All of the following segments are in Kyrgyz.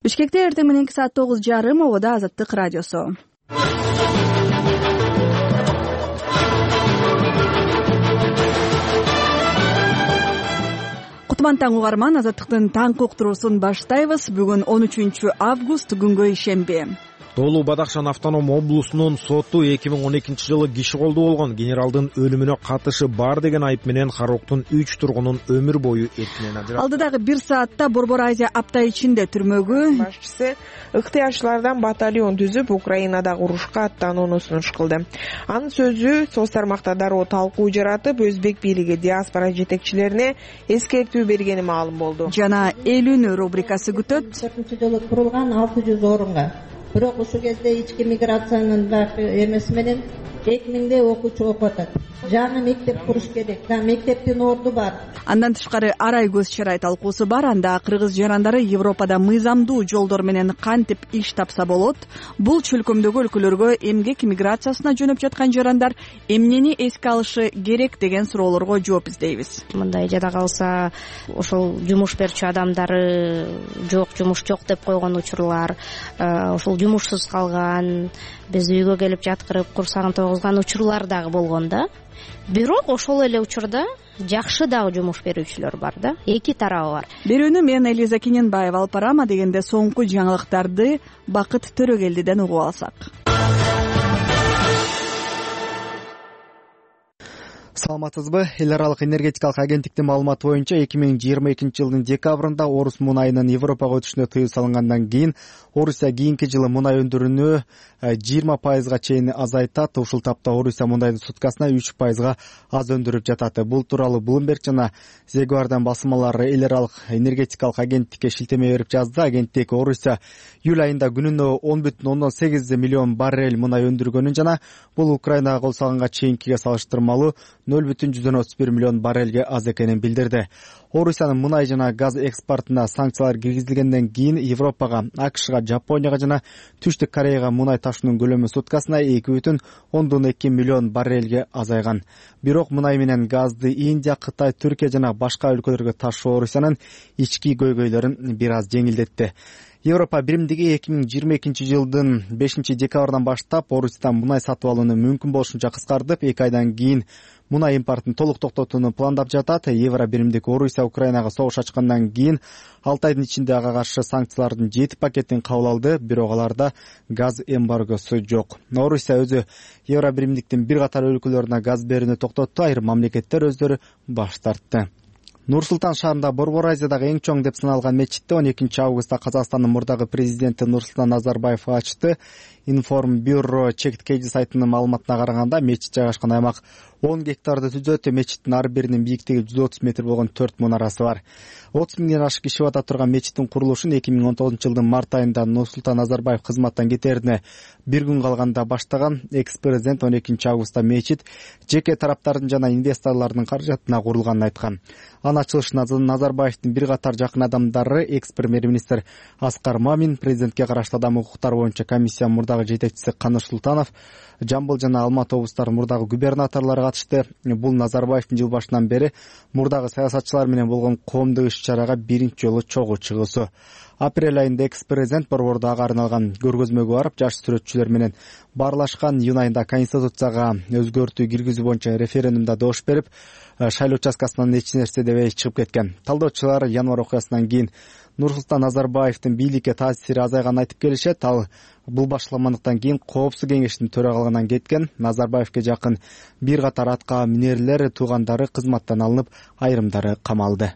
Бишкекте эртең мененки саат 9:30 обода Азаттык радиосу. Кутман таң угарман, Азаттыктын таңкы уктуруусун баштайбыз. Бүгүн 13 август, күнгө ишемби. Тоолуу Бадахшан автоном облусунун соту 2012 жылы киши колдуу болгон генералдын өлүмүнө катышы бар деген айып менен Хароктун 3 тургунун өмүр бою эркинен ажыратты. Алдыдагы 1 саатта Борбор Азия апта ичинде түрмөгү башчысы ыктыярчылардан батальон түзүп, Украинадагы урушка аттанууну сунуш кылды. Анын сөзү соц тармакта дароо талкуу жаратып, өзбек бийлиги диаспора жетекчилерине эскертүү бергени маалым болду. Жана элүүнү рубрикасы күтөт. 4-жылы курулган 600 орунга. Бирок ушул кезде ички миграциянын дагы эмеси менен 2000 окуучу окуп атат. Жаңы мектеп куруш керек. Мектептин орду бар. Андан тышкары арай көз чарай талкуусу бар. Анда кыргыз жарандары Европада мыйзамдуу жолдор менен кантип иш тапса болот? Бул чөлкөмдөгү өлкөлөргө эмгек миграциясына жөнөп жаткан жарандар эмнени эске алышы керек деген суроолорго жооп издейбиз. Мындай жада калса ошол жумуш берчү адамдары жок деп койгон учурлар, ошол жумушсуз калган, биз үйгө келип жаткырып курсагын тойгузган учурлар дагы болгон да. Бирок ошол эле учурда жакшы дагы жумуш берүүчүлөр бар да. Эки тарабы бар. Берүүнү мен Элиза Кененбаева алып барам, дегенде соңку жаңылыктарды Бакыт Төрөгелдиден угуп алсак. Саламатсызбы? Эл аралык энергетикалык агенттиктин маалыматы боюнча 2022 жылдын декабрында орус мунайынын Европага өтүшүнө тыюу салынгандан кийин Орусия кийинки жылы мунай өндүрүүнү 20% чейин азайтат. Ушул тапта Орусия мунайдын суткасына 3% аз өндүрүп жатат. Бул тууралуу Bloomberg жана The Guardian басмалары эл аралык энергетикалык агенттикке шилтеме берип жазды. Агенттик Орусия июль айында күнүнө 10,8 миллион баррель мунай өндүргөнүн жана бул Украинага кол салганга чейинкиге салыштырмалуу 0,31 миллион баррелге аз экенин билдирди. Орусиянын мунай жана газ экспортуна санкциялар киргизилгенден кийин Европага, АКШга, Жапонияга жана Түштүк Кореяга мунай ташуунун көлөмү суткасына 2,2 миллион баррелге азайган. Бирок мунай менен газды Индия, Кытай, Түркия жана башка өлкөлөргө ташуу Орусиянын ички көйгөйлөрүн бир аз жеңилдетти. Европа биримдиги 2022 жылдын 5 декабрдан баштап Орусиядан мунай сатып алууну мүмкүн болушунча кыскартып, 2 айдан кийин мунай импортун толук токтотууну пландап жатат. Евро биримдик Орусия Украинага согуш ачкандан кийин 6 айдын ичинде ага каршы санкциялардын 7 пакетин кабыл алды, бирок аларда газ эмбаргосу жок. Орусия өзү Евро биримдиктин бир катар өлкөлөрүнө газ берүүнү токтотту, айрым мамлекеттер өздөрү баш тартты. Нур-Султан шаарында Борбор Азиядагы эң чоң деп саналган мечитти 12 августта Казакстандын мурдагы президенти Нурсултан Назарбаев ачты. Информбюро Чекткейди сайтынын маалыматына караганда, мечит жайгашкан аймак 10 гектарды түзөт. Мечиттин ар биринин бийиктиги 130 метр болгон 4 мунарасы бар. 30 миңден ашык киши бата турган мечиттин курулушун 2019 жылдын март айында Нурсултан Назарбаев кызматтан кетерине бир күн калганда баштаган. Экс-президент 12 августта мечит жеке тараптардын жана инвесторлордун каражатына курулганын айткан. Анын ачылышына Назарбаевдин бир катар жакын адамдары, экс-премьер-министр Аскар Мамин, президентке караштуу адам укуктары боюнча комиссия мурдагы жетекчиси Каныш Султанов, Жамбыл жана Алматы облустарынын мурдагы губернаторлору катышты. Бул Назарбаевдин жыл башынан бери мурдагы саясатчылар менен болгон коомдук иш-чарага биринчи жолу чогуу чыгуусу. Апрель айында экс-президент Борбордо ага арналган көргөзмөгө барып, жаш сүрөтчүлөр менен баарлашкан. Июнь айында Конституцияга өзгөртүү киргизүү боюнча референдумда добуш берип, шайлоо участкасынан эч нерсе дебей чыгып кеткен. Талдоочулар январь окуясынан кийин Нурсултан Назарбаевдин бийликке таасири азайганын айтып келишет. Ал бул башламандыктан кийин Коопсуздук кеңештин төрагалыгынан кеткен. Назарбаевке жакын бир катар атка минерлер туугандары кызматтан алынып, айрымдары камалды.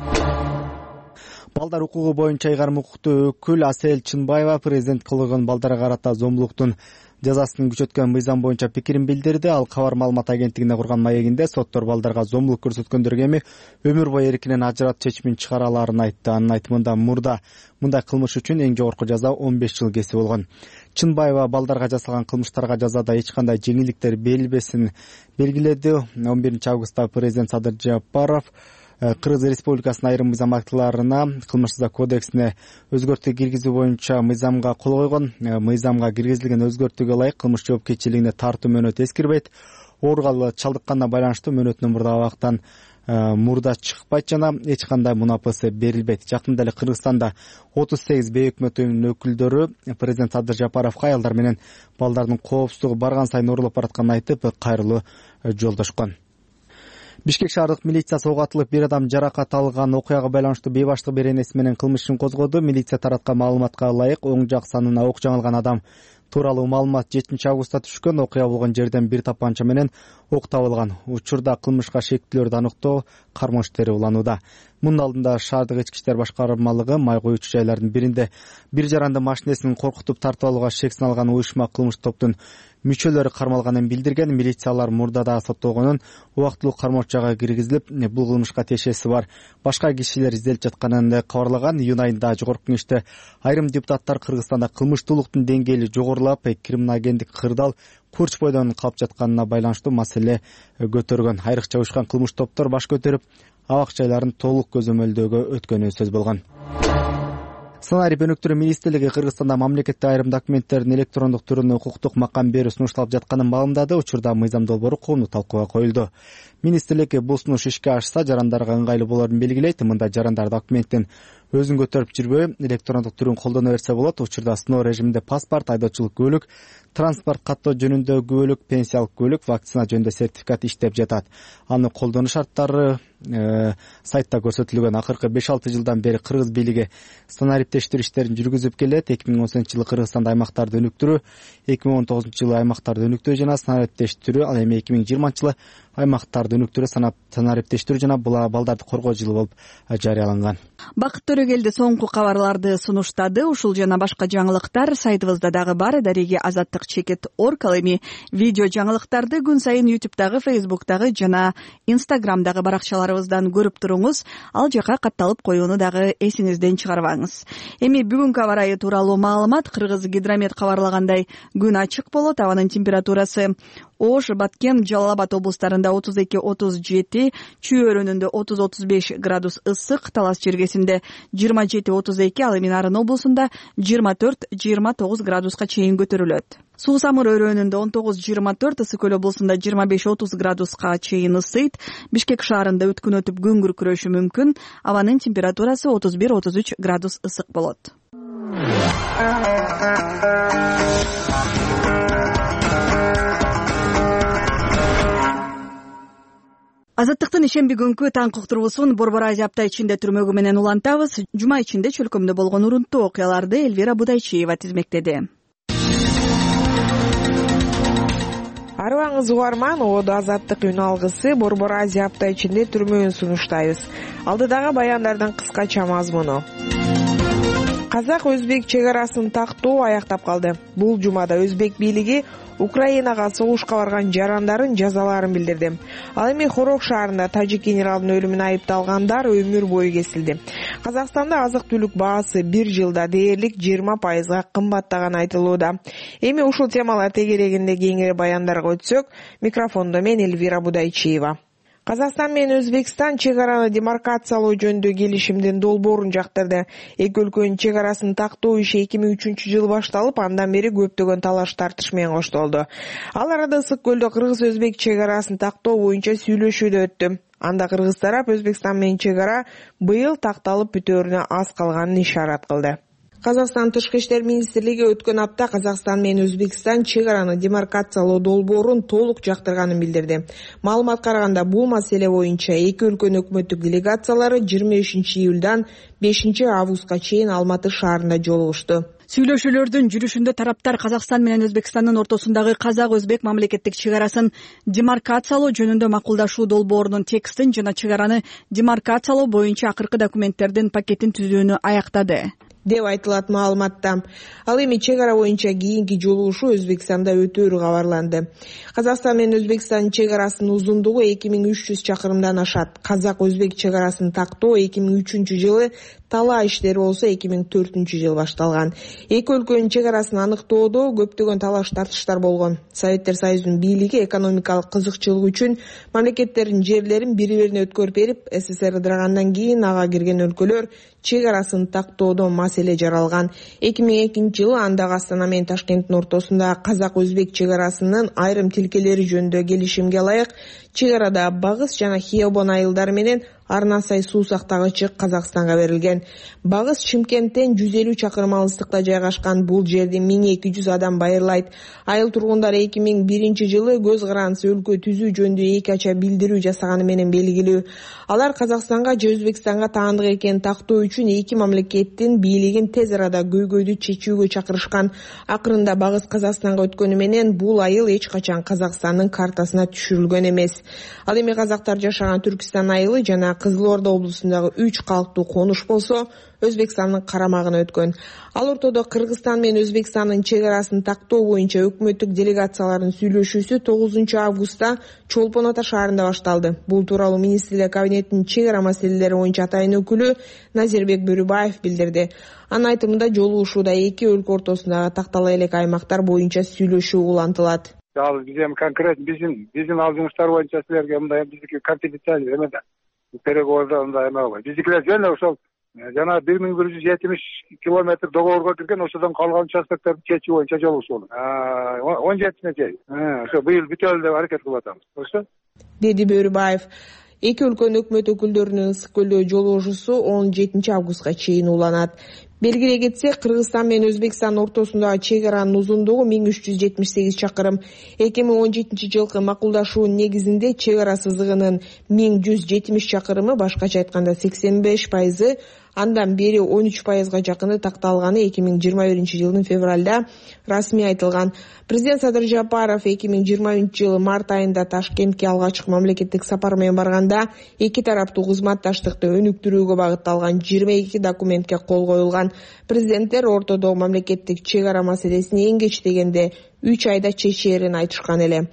Балдар укугу боюнча ыйгарым укуктуу өкүл Асел Чынбаева президент кылган балдарга карата зомбулуктун жазасын күчөткөн мыйзам боюнча пикирин билдирди. Ал Кабар маалымат агенттигине курган маегинде соттор балдарга зомбулук көрсөткөндөргө эми өмүр бою эркинен ажырат чечимин чыгара аларын айтты. Анын айтымында мындай кылмыш үчүн эң жогорку жаза 15 жыл кесип болгон. Чынбаева балдарга жасалган кылмыштарга жазада эч кандай жеңилдиктер берилбесин белгиледи. 11 августта президент Садыр Жапаров Кыргыз Республикасынын айрым мыйзам актыларына кылмыш кодексине өзгөртүү киргизүү боюнча мыйзамга кол койгон. Мыйзамга киргизилген өзгөртүүгө ылайык кылмыш жоопкерчилигине тартуу мөөнөтү эскирбейт. Ооруга чалдыкканына байланыштуу мөөнөтүнөн мурда абактан мурда чыкпайт жана эч кандай мунапасы берилбейт. Жакында эле Кыргызстанда 38 бейөкмөт уюмунун өкүлдөрү президент Садыр Жапаровго аялдар менен балдардын коопсуздугу барган сайын орулуп баратканын айтып, кайрылуу жолдошкон. Бишкек шаардык милициясы ок атылып, бир адам жаракат алган окуяга байланыштуу бейбаштык беренеси менен кылмыш ишин козгоду. Милиция тараткан маалыматка ылайык, оң жак санына ок жаңылган адам тууралуу маалымат 7 августта түшкөн. Окуя болгон жерден бир тапанча менен ок табылган. Учурда кылмышка шектүүлөрдү аныктоо кармоо иштери уланууда. Мунун алдында шаардык ички иштер башкармалыгы май коюучу жайлардын биринде бир жаранды машинесин коркутуп тартып алууга шек салган уюшма кылмыш топтун мүчөлөрү кармалганын билдирген. Милициялар мурда да соттолгонун убактылуу кармоочага киргизилип, бул кылмышка тиешеси бар башка кишилер изделип жатканын кабарлаган. Июнь айында жогорку кеңеште айрым депутаттар Кыргызстанда кылмыштуулуктун деңгээли жогорулап, криминогендик кырдаал курч бойдон калып жатканына байланыштуу маселе көтөргөн. Айрыкча уюшкан кылмыш топтор баш көтөрүп, абак жайларын толук көзөмөлдөөгө өткөнү сөз болгон. Сценарий өнүктүрүү министрлиги Кыргызстанда мамлекеттик айрым документтердин электрондук түрүнө укуктук макам берүү сунушталып жатканын маалымдады. Учурда мыйзам долбоору коомдук талкууга коюлду. Министрлик бул сунуш ишке ашса жарандарга ыңгайлуу болорун белгилейт. Мындай жарандар документтин өзүн көтөрүп жүрбөй электрондук түрүн колдоно берсе болот. Учурда сыноо режиминде паспорт, айдоочулук күбөлүк, транспорт каттоо жөнүндө күбөлүк, пенсиялык күбөлүк, вакцина жөнүндө сертификат иштеп жатат. Аны колдонуу шарттары сайтта көрсөтүлгөн. Акыркы 5-6 жылдан бери кыргыз бийлиги станариптештирүү иштерин жүргүзүп келет. 2018-жылы Кыргызстанда аймактарды өнүктүрүү, 2019-жылы аймактарды өнүктүрүү жана станариптештирүү, ал эми 2020-жылы аймактарды өнүктүрүү, станариптештирүү жана балдарды коргоо жылы болуп жарыяланган. Бакыт Төрөгелди соңку кабарларды сунуштады. Ушул жана башка жаңылыктар сайтыбызда дагы бар. Дареги azattik.org. Ал эми видео жаңылыктарды күн сайын YouTube'дагы, Facebook'дагы жана Instagram'дагы баракчаларыбыздан көрүп туруңуз. Ал жака катталып коюуну дагы эсиңизден чыгарбаңыз. Эми бүгүнкү аба ырайы тууралуу маалымат. Кыргыз гидромет кабарлагандай күн ачык болот. Абанын температурасы Ош, Баткен, Жалал Абад облустарында 32-37, Чүй өрөөнүндө 30-35 градус ысык, Талас жергесинде 27-32, ал эми Нарын облусунда 24-29 градуска чейин көтөрүлөт. Суу Самыр өрөөнүндө 19-24, Ысык Көл облусунда 25-30 градуска чейин ысыйт. Бишкек шаарында өткүн өтүп күн күркүрөшү мүмкүн. Абанын температурасы 31-33 градус ысык болот. Азаттыктын ишемби күнкү таңкы уктуруусун Борбор Азия апта ичинде түрмөгү менен улантабыз. Жума ичинде чөлкөмдө болгон урунттуу окуяларды Элвира Будайчиева тизмектеди. Арыбаңыз угарман, Оодо Азаттык үн алгысы Борбор Азия апта ичинде түрмөгүн сунуштайбыз. Алдыдагы баяндардын кыскача мазмуну. Казак-өзбек чек арасын тактоо аяктап калды. Бул жумада өзбек бийлиги Украинага согушка барган жарандарын жазаларын билдирди. Ал эми Хорог шаарында тажик генералдын өлүмүнө айыпталгандар өмүр бою кесилди. Казакстанда азык-түлүк баасы бир жылда дээрлик 20% кымбаттаганы айтылууда. Эми ушул темалар тегерегинде кеңири баяндарга өтсөк, микрофондо мен Элвира Будайчиева. Казакстан менен Өзбекстан чек араны демаркациялоо жөнүндө келишимдин долбоорун жактырды. Эки өлкөнүн чек арасын тактоо иши 2003-жылы башталып, андан бери көптөгөн талаш тартыш менен коштолду. Ал арада Ысык Көлдө кыргыз-өзбек чек арасын тактоо боюнча сүйлөшүү да өттү. Анда кыргыз тарап Өзбекстан менен чек ара быйыл такталып бүтөөрүнө аз калганын ишарат кылды. Казакстан Тышкы иштер министрлиги өткөн апта Казакстан менен Өзбекстан чек араны демаркациялоо долбоорун толук жактырганын билдирди. Маалыматка караганда бул маселе боюнча эки өлкөнүн өкмөттүк делегациялары 23-июлдан 5-августка чейин Алматы шаарында жолугушту. Сүйлөшүүлөрдүн жүрүшүндө тараптар Казакстан менен Өзбекстандын ортосундагы казак-өзбек мамлекеттик чек арасын демаркациялоо жөнүндө макулдашуу долбоорунун текстин жана чек араны демаркациялоо боюнча акыркы документтердин пакетин түзүүнү аяктады деп айтылат маалыматта. Ал эми чек ара боюнча кийинки жолугушуу Өзбекстанда өтөөрү кабарланды. Казакстан менен Өзбекстандын чек арасынын узундугу 2300 чакырымдан ашат. Казак-өзбек чек арасын тактоо 2003-жылы талаа иштери болсо 2004-жылы башталган. Эки өлкөнүн чек арасын аныктоодо көптөгөн талаш тартыштар болгон. Советтер Союзунун бийлиги экономикалык кызыкчылык үчүн мамлекеттердин жерлерин бири-бирине өткөрүп берип, СССР ыдырагандан кийин ага кирген өлкөлөр чек арасын тактоодо маселе жаралган. 2002-жылы андагы Астана менен Ташкенттин ортосунда казак-өзбек чек арасынын айрым тилкелери жөнүндө келишимге ылайык чек арада Багыс жана Хиобон айылдары менен Арнасай суу сактагычы Казакстанга берилген. Багыс Чымкенттен 150 чакырым алыстыкта жайгашкан. Бул жерди 1200 адам байырлайт. Айыл тургундары 2001-жылы көз карандысы өлкө түзүү жөнүндө эки ача билдирүү жасаганы менен белгилүү. Алар Казакстанга же Өзбекстанга таандык экенин тактоо үчүн эки мамлекеттин бийлигин тез арада көйгөйдү чечүүгө чакырышкан. Акырында Багыс Казакстанга өткөнү менен бул айыл эч качан Казакстандын картасына түшүрүлгөн эмес. Ал эми казактар жашаган Түркистан айылы жана Кызыл Орда облусундагы 3 калктуу конуш болсо Өзбекстандын карамагына өткөн. Ал ортодо Кыргызстан менен Өзбекстандын чек арасын тактоо боюнча өкмөттүк делегациялардын сүйлөшүүсү 9-августта Чолпон Ата шаарында башталды. Бул тууралуу министрлер кабинетинин чек ара маселелери боюнча атайын өкүлү Назирбек Бөрүбаев билдирди. Анын айтымында жолугушууда эки өлкө ортосундагы тактала элек аймактар боюнча сүйлөшүү улантылат. Ал биздин конкретно биздин ал жумуштар боюнча силерге мындай биздики конфиденциальный эме да. Переговорда мындай эме бар. Биздикилер жана ошол жана 1170 километр договорго кирген, ошодон калган участокторду чечүү боюнча жолугушуу болот. 17-сине чейин. Ошо быйыл бүтөлү деп аракет кылып атабыз. Ошо деди Бөрүбаев. Эки өлкөнүн өкмөт өкүлдөрүнүн ысык көлдө жолугушуусу 17-августка чейин уланат. Белгилей кетсек, Кыргызстан менен Өзбекстан ортосундагы чек аранын узундугу 1378 чакырым. 2017-жылкы макулдашуунун негизинде чек ара сызыгынын 1170 чакырымы, башкача айтканда 85%, андан бери 13%га жакыны такталганы 2021-жылдын февралда расмий айтылган. Президент Садыр Жапаров 2020-жылы март айында Ташкентке алгачкы мамлекеттик сапар менен барганда эки тараптуу кызматташтыкты өнүктүрүүгө багытталган 22 документке кол коюлган. Президенттер ортодогу мамлекеттик чек ара маселесин эң кеч дегенде 3 айда чечээрин айтышкан эле.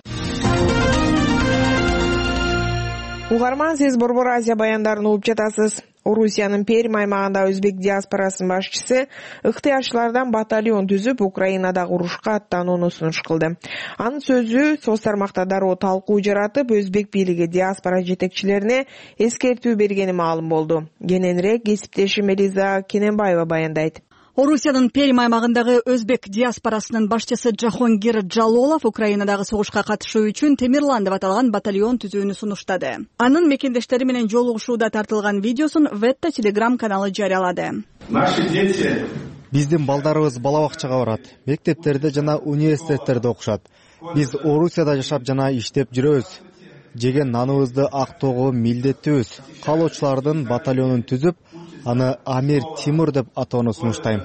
Угарман, сиз Борбор Азия баяндарын угуп жатасыз. Орусиянын Пермь аймагында өзбек диаспорасынын башчысы ыктыярчылардан батальон түзүп, Украинадагы урушка аттанууну сунуш кылды. Анын сөзү соц тармакта дароо талкуу жаратып, өзбек бийлиги диаспора жетекчилерине эскертүү бергени маалым болду. Кененирээк кесиптешим Элиза Кененбаева баяндайт. Орусиянын Пермь аймагындагы өзбек диаспорасынын башчысы Жахонгир Жалолов Украинадагы согушка катышуу үчүн Темирлан деп аталган батальон түзүүнү сунуштады. Анын мекендештери менен жолугушууда тартылган видеосун Ветта Телеграм каналы жарыялады. Биздин балдарыбыз бала бакчага барат, мектептерде жана университеттерде окушат. Биз Орусияда жашап жана иштеп жүрөбүз. Жеген наныбызды актоого милдеттүүбүз. Калоочулардын батальонун түзүп, аны Амир Тимур деп атоону сунуштайм.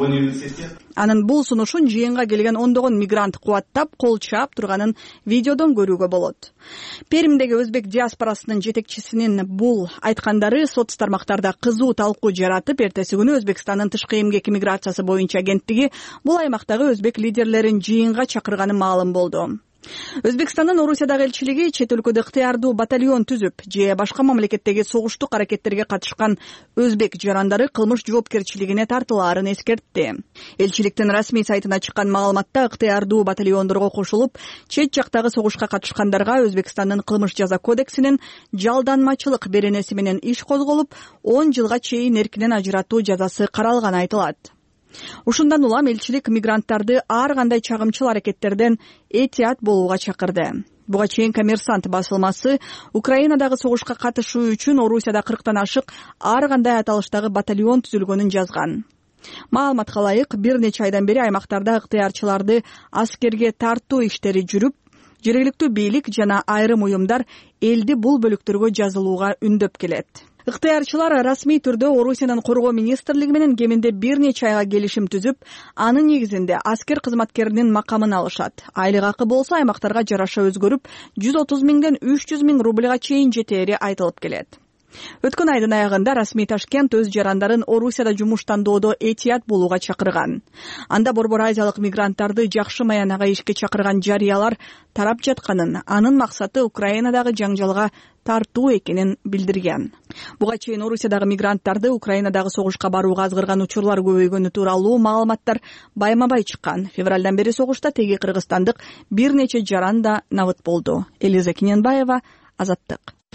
Анын бул сунушун жыйынга келген ондогон мигрант кубаттап, кол чаап турганын видеодон көрүүгө болот. Пермдеги өзбек диаспорасынын жетекчисинин бул айткандары соц тармактарда кызуу талкуу жаратып, эртеси күнү Өзбекстандын тышкы эмгек миграциясы боюнча агенттиги бул аймактагы өзбек лидерлерин жыйынга чакырганы маалым болду. Өзбекстандын Орусиядагы элчилиги чет өлкөдө ыктыярдуу батальон түзүп, же башка мамлекеттеги согуштук аракеттерге катышкан өзбек жарандары кылмыш жоопкерчилигине тартылаарын эскертти. Элчиликтин расмий сайтына чыккан маалыматта ыктыярдуу батальондорго кошулуп, чет жактагы согушка катышкандарга Өзбекстандын кылмыш жаза кодексинин жалданмачылык беренеси менен иш козголуп, 10 жылга чейин эркинен ажыратуу жазасы каралганы айтылат. Ушундан улам элчилик мигранттарды ар кандай чагымчыл аракеттерден этият болууга чакырды. Буга чейин Коммерсант басылмасы Украинадагы согушка катышуу үчүн Орусияда 40тан ашык ар кандай аталыштагы батальон түзүлгөнүн жазган. Маалыматка ылайык, бир нече айдан бери аймактарда ыктыярчыларды аскерге тартуу иштери жүрүп, жергиликтүү бийлик жана айрым уюмдар элди бул бөлүктөргө жазылууга үндөп келет. Ыктыярчылар расмий түрдө Орусиянын коргоо министрлиги менен кеминде бир нече айга келишим түзүп, анын негизинде аскер кызматкеринин макамын алышат. Айлык акы болсо аймактарга жараша өзгөрүп, 130 миңден 300 миң рубльга чейин жетери айтылып келет. Өткөн айдын аягында расмий Ташкент өз жарандарын Орусияда жумуштандоодо этият болууга чакырган. Анда Борбор Азиялык мигранттарды жакшы маянага ишке чакырган жарыялар тарап жатканын, анын максаты Украинадагы жаңжалга тартуу экенин билдирген. Буга чейин Орусиядагы мигранттарды Украинадагы согушка барууга азгырган учурлар көбөйгөнү тууралуу маалыматтар байма-бай чыккан. Февралдан бери согушта теги кыргызстандык бир нече жаран да набыт болду. Элиза Киненбаева, Азаттык.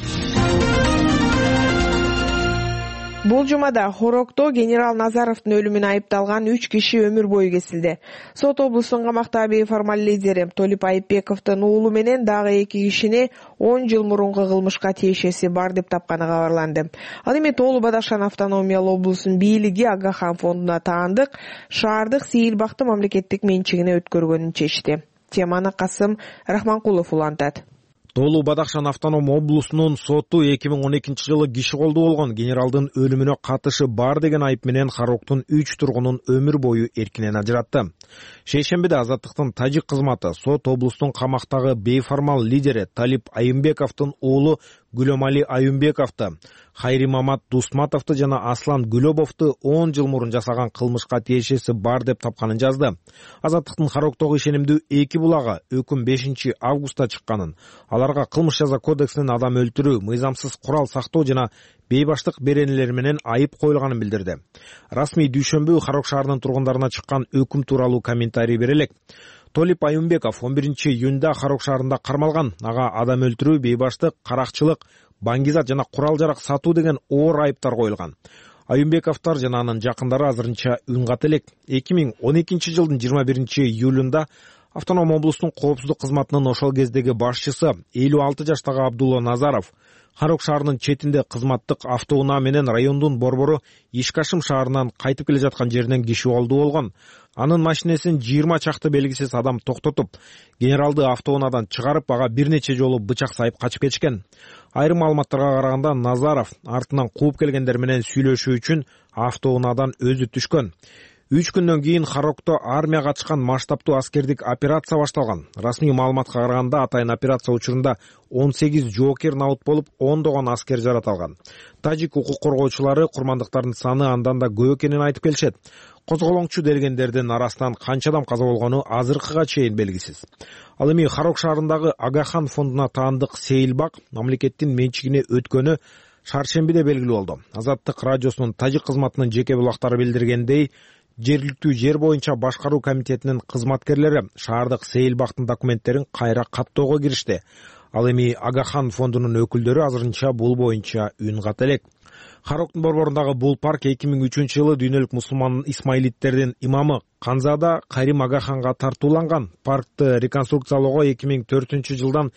Бул жумада Хорокто генерал Назаровдун өлүмүнө айыпталган 3 киши өмүр бою кесилди. Сот облустун камакта бейформал лидери Толип Айыпбековдун уулу менен дагы 2 кишини 10 жыл мурунку кылмышка тиешеси бар деп тапканы кабарланды. Ал эми Тоолу Бадахшан автономиялуу облусунун бийлиги Агахан фондуна таандык шаардык сейил бакты мамлекеттик менчигине өткөргөнүн чечти. Теманы Касым Рахманкулов улантат. Тоолу Бадахшан автоном облусунун соту 2012 жылы киши колду болгон генералдын өлүмүнө катышы бар деген айып менен Хароктун 3 тургунун өмүр бою эркинен ажыратты. Шейшембиде Азаттыктын тажик кызматы сот облустун камактагы бейформал лидери Талип Айымбековдун уулу Гүлөмали Айымбековду, Хайри Мамат Дусматовду жана Аслан Гүлөбовду 10 жыл мурун жасаган кылмышка тиешеси бар деп тапканын жазды. Азаттыктын Хароктогу ишенимдүү 2 булагы өкүм 5 августта чыкканын, аларга кылмыш жаза кодексинин адам өлтүрүү, мыйзамсыз курал сактоо жана бейбаштык беренелери менен айып коюлганын билдирди. Расмий дүйшөмбү Харок шаарынын тургундарына чыккан өкүм тууралуу комментарий берелек. Толип Айымбеков 11 июнда Харок шаарында кармалган. Ага адам өлтүрүү, бейбаштык, каракчылык, баңгизат жана курал жарак сатуу деген оор айыптар коюлган. Айымбековдор жана анын жакындары азырынча үн ката элек. 2012 жылдын 21 июлунда автоном облустун коопсуздук кызматынын ошол кездеги башчысы 56 жаштагы Абдулла Назаров Харок шаарынын четинде кызматтык автоунаа менен райондун борбору Ишкашым шаарынан кайтып келе жаткан жеринен киши колду болгон. Анын машинесин 20 чакты белгисиз адам токтотуп, генералды автоунаадан чыгарып, ага бир нече жолу бычак сайып качып кетишкен. Айрым маалыматтарга караганда Назаров артынан кууп келгендер менен сүйлөшүү үчүн автоунаадан өзү түшкөн. 3 күндөн кийин Харокто армия катышкан масштабтуу аскердик операция башталган. Расмий маалыматка караганда атайын операция учурунда 18 жоокер набыт болуп, 10 аскер жараталган. Тажик укук коргоочулары курмандыктардын саны андан да көп экенин айтып келишет. Козголоңчу делгендердин арасынан канча адам каза болгону азыркыга чейин белгисиз. Ал эми Харок шаарындагы Агахан фондуна таандык сейилбак мамлекеттин менчигине өткөнү шаршембиде белгилүү болду. Азаттык радиосунун тажик кызматынын жеке булактары билдиргендей, жергиликтүү жер боюнча башкаруу комитетинин кызматкерлери шаардык сейилбактын документтерин кайра каттоого киришти. Ал эми Агахан фондунун өкүлдөрү азырынча бул боюнча үн ката элек. Хароктун борборундагы бул парк 2003 жылы дүйнөлүк мусулман исмаилиттердин имамы Канзада Карим Агаханга тартууланган. Паркты реконструкциялоого 2004 жылдан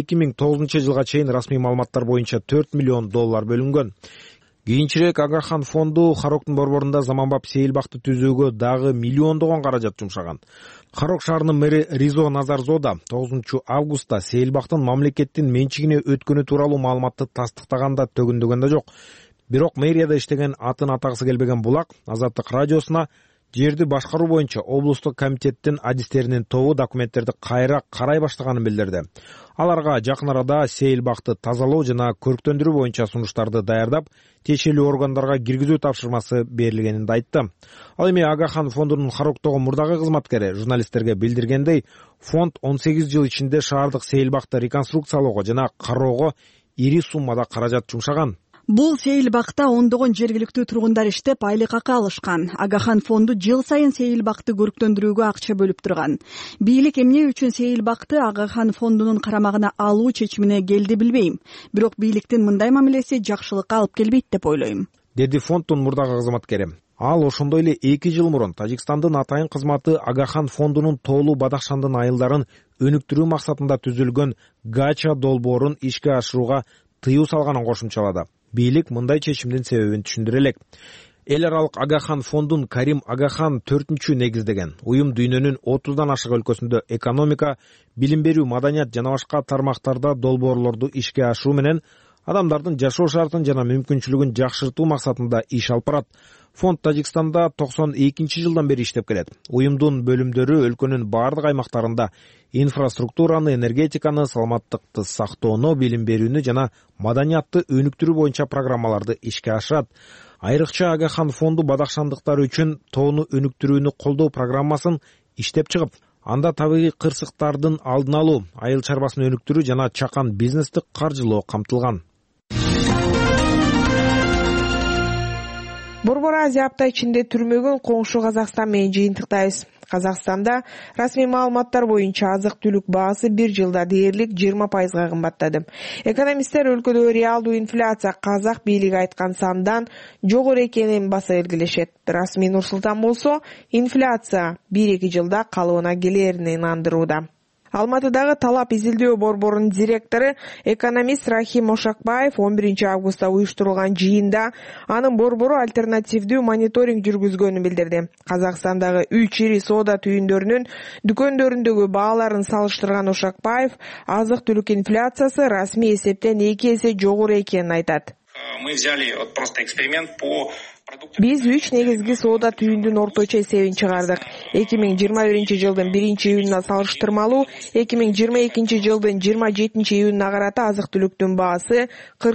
2009 жылга чейин расмий маалыматтар боюнча $4 миллион бөлүнгөн. Кийинчерээк Агахан фонду Хароктун борборунда заманбап сейилбакты түзүүгө дагы миллиондогон каражат жумшаган. Харок шаарынын мэри Ризо Назарзода 9 августта сейилбактын мамлекеттин менчигине өткөнү тууралуу маалыматты тастыктаганда төгүндөгөн да жок. Бирок мэрияда иштеген атын атагысы келбеген булак Азаттык радиосуна жерди башкаруу боюнча облустук комитеттин адистеринин тобу документтерди кайра карай баштаганын билдирди. Аларга жакын арада сейилбакты тазалоо жана көрктөндүрүү боюнча сунуштарды даярдап, тиешелүү органдарга киргизүү тапшырмасы берилгенин да айтты. Ал эми Агахан фондунун Хароктогу мурдагы кызматкери журналисттерге билдиргендей, фонд 18 жыл ичинде шаардык сейилбакты реконструкциялоого жана кароого ири суммада каражат жумшаган. Бул сейилбакта ондогон жергиликтүү тургундар иштеп айлык акы алышкан. Агахан фонду жыл сайын сейилбакты көрктөндүрүүгө акча бөлүп турган. Бийлик эмне үчүн сейилбакты Агахан фондунун карамагына алуу чечимине келди билбейм. Бирок бийликтин мындай мамилеси жакшылыкка алып келбейт деп ойлойм, деди фонддун мурдагы кызматкери. Ал ошондой эле 2 жыл мурун Тажикстандын атайын кызматы Агахан фондунун Тоолу Бадахшандын айылдарын өнүктүрүү максатында түзүлгөн Гача долбоорун ишке ашырууга тыюу салганын кошумчалады. Бийлик мындай чечимдин себебин түшүндүрө элек. Эл аралык Агахан фондун Карим Агахан 4-чү негиздеген. Уюм дүйнөнүн 30дан ашык өлкөсүндө экономика, билим берүү, маданият жана башка тармактарда долбоорлорду ишке ашыруу менен адамдардын жашоо шартын жана мүмкүнчүлүгүн жакшыртуу максатында иш алып барат. Фонд Тажикстанда 92-жылдан бери иштеп келет. Уюмдун бөлүмдөрү өлкөнүн бардык аймактарында инфраструктураны, энергетиканы, саламаттыкты сактоону, билим берүүнү жана маданиятты өнүктүрүү боюнча программаларды ишке ашырат. Айрыкча Агахан фонду бадакшандыктар үчүн тоону өнүктүрүүнү колдоо программасын иштеп чыгып, анда табигый кырсыктардын алдын алуу, айыл чарбасын өнүктүрүү жана чакан бизнести каржылоо камтылган. Борбор Азия апта ичинде түрмөгөн коңшу Казакстан менен жыйынтыктайбыз. Казакстанда расмий маалыматтар боюнча азык-түлүк баасы бир жылда дээрлик 20% кымбаттады. Экономисттер өлкөдө реалдуу инфляция казак бийлиги айткан сандан жогору экенин баса белгилешет. Расмий Нур-Султан болсо инфляция 1-2 жылда калыбына келерин ынандырууда. Алматыдагы талап изилдөө борборунун директору экономист Рахим Ошакбаев 11 августта уюштурулган жыйында анын борбору альтернативдүү мониторинг жүргүзгөнүн билдирди. Казакстандагы 3 ири соода түйүндөрүнүн дүкөндөрүндөгү бааларын салыштырган Ошакбаев азык-түлүк инфляциясы расмий эсептен 2 эсе жогору экенин айтат. Мы взяли просто эксперимент по Биз 3 негизги соода түйүндүн орточо эсебин чыгардык. 2021-жылдын 1-июнуна салыштырмалуу 2022-жылдын 27-июнуна карата азык-түлүктүн баасы